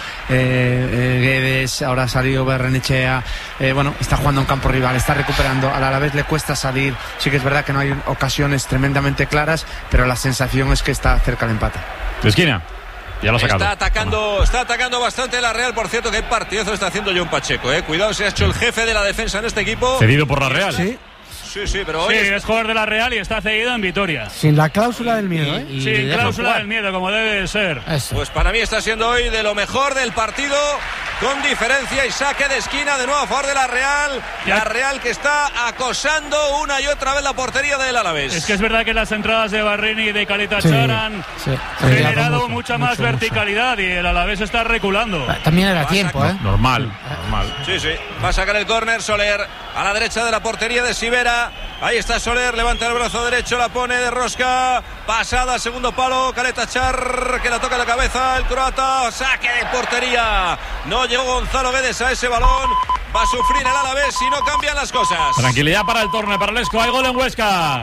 Guedes, ahora ha salido Berrenechea, está jugando en campo rival, está recuperando, al Alavés le cuesta salir, sí que es verdad que no hay ocasiones tremendamente claras, pero la sensación es que está cerca del empate. De esquina, ya lo ha sacado. Está atacando bastante la Real, por cierto, qué partidazo está haciendo John Pacheco, Cuidado, se ha hecho el jefe de la defensa en este equipo. Cedido por la Real. Sí, pero hoy es jugador de la Real y está cedido en Vitoria. Sin la cláusula del miedo, Sin cláusula del miedo, como debe ser. Eso. Pues para mí está siendo hoy de lo mejor del partido, con diferencia, y saque de esquina de nuevo a favor de la Real. La Real que está acosando una y otra vez la portería del Alavés. Es que es verdad que las entradas de Barrini y de Caleta Char han generado mucha más verticalidad y el Alavés está reculando. También era tiempo, Normal. Sí. Va a sacar el córner Soler a la derecha de la portería de Sivera. Ahí está Soler, levanta el brazo derecho, la pone de rosca, pasada al segundo palo, Caleta Char que la toca en la cabeza, el croata, saque de portería. No llegó Gonzalo Guedes a ese balón, va a sufrir el Alavés si no cambian las cosas. Tranquilidad para el torneo, para el Esco, hay gol en Huesca.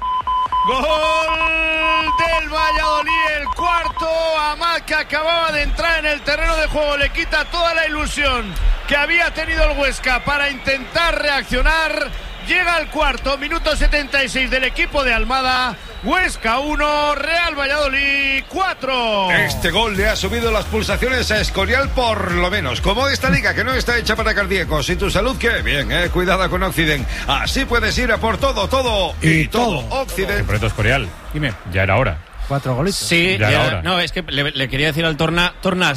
Gol del Valladolid, el cuarto. Amat, que acababa de entrar en el terreno de juego, le quita toda la ilusión que había tenido el Huesca para intentar reaccionar. Llega el cuarto, minuto 76 del equipo de Almada. Huesca 1, Real Valladolid 4. Este gol le ha subido las pulsaciones a Escorial por lo menos. Como esta liga que no está hecha para cardíacos. ¿Y tu salud qué? Bien, cuidada con Occident. Así puedes ir a por todo, todo y todo Occident. Por Escorial, dime, ya era hora. 4 golitos. Sí, ya era hora. No, es que le quería decir al Tornas,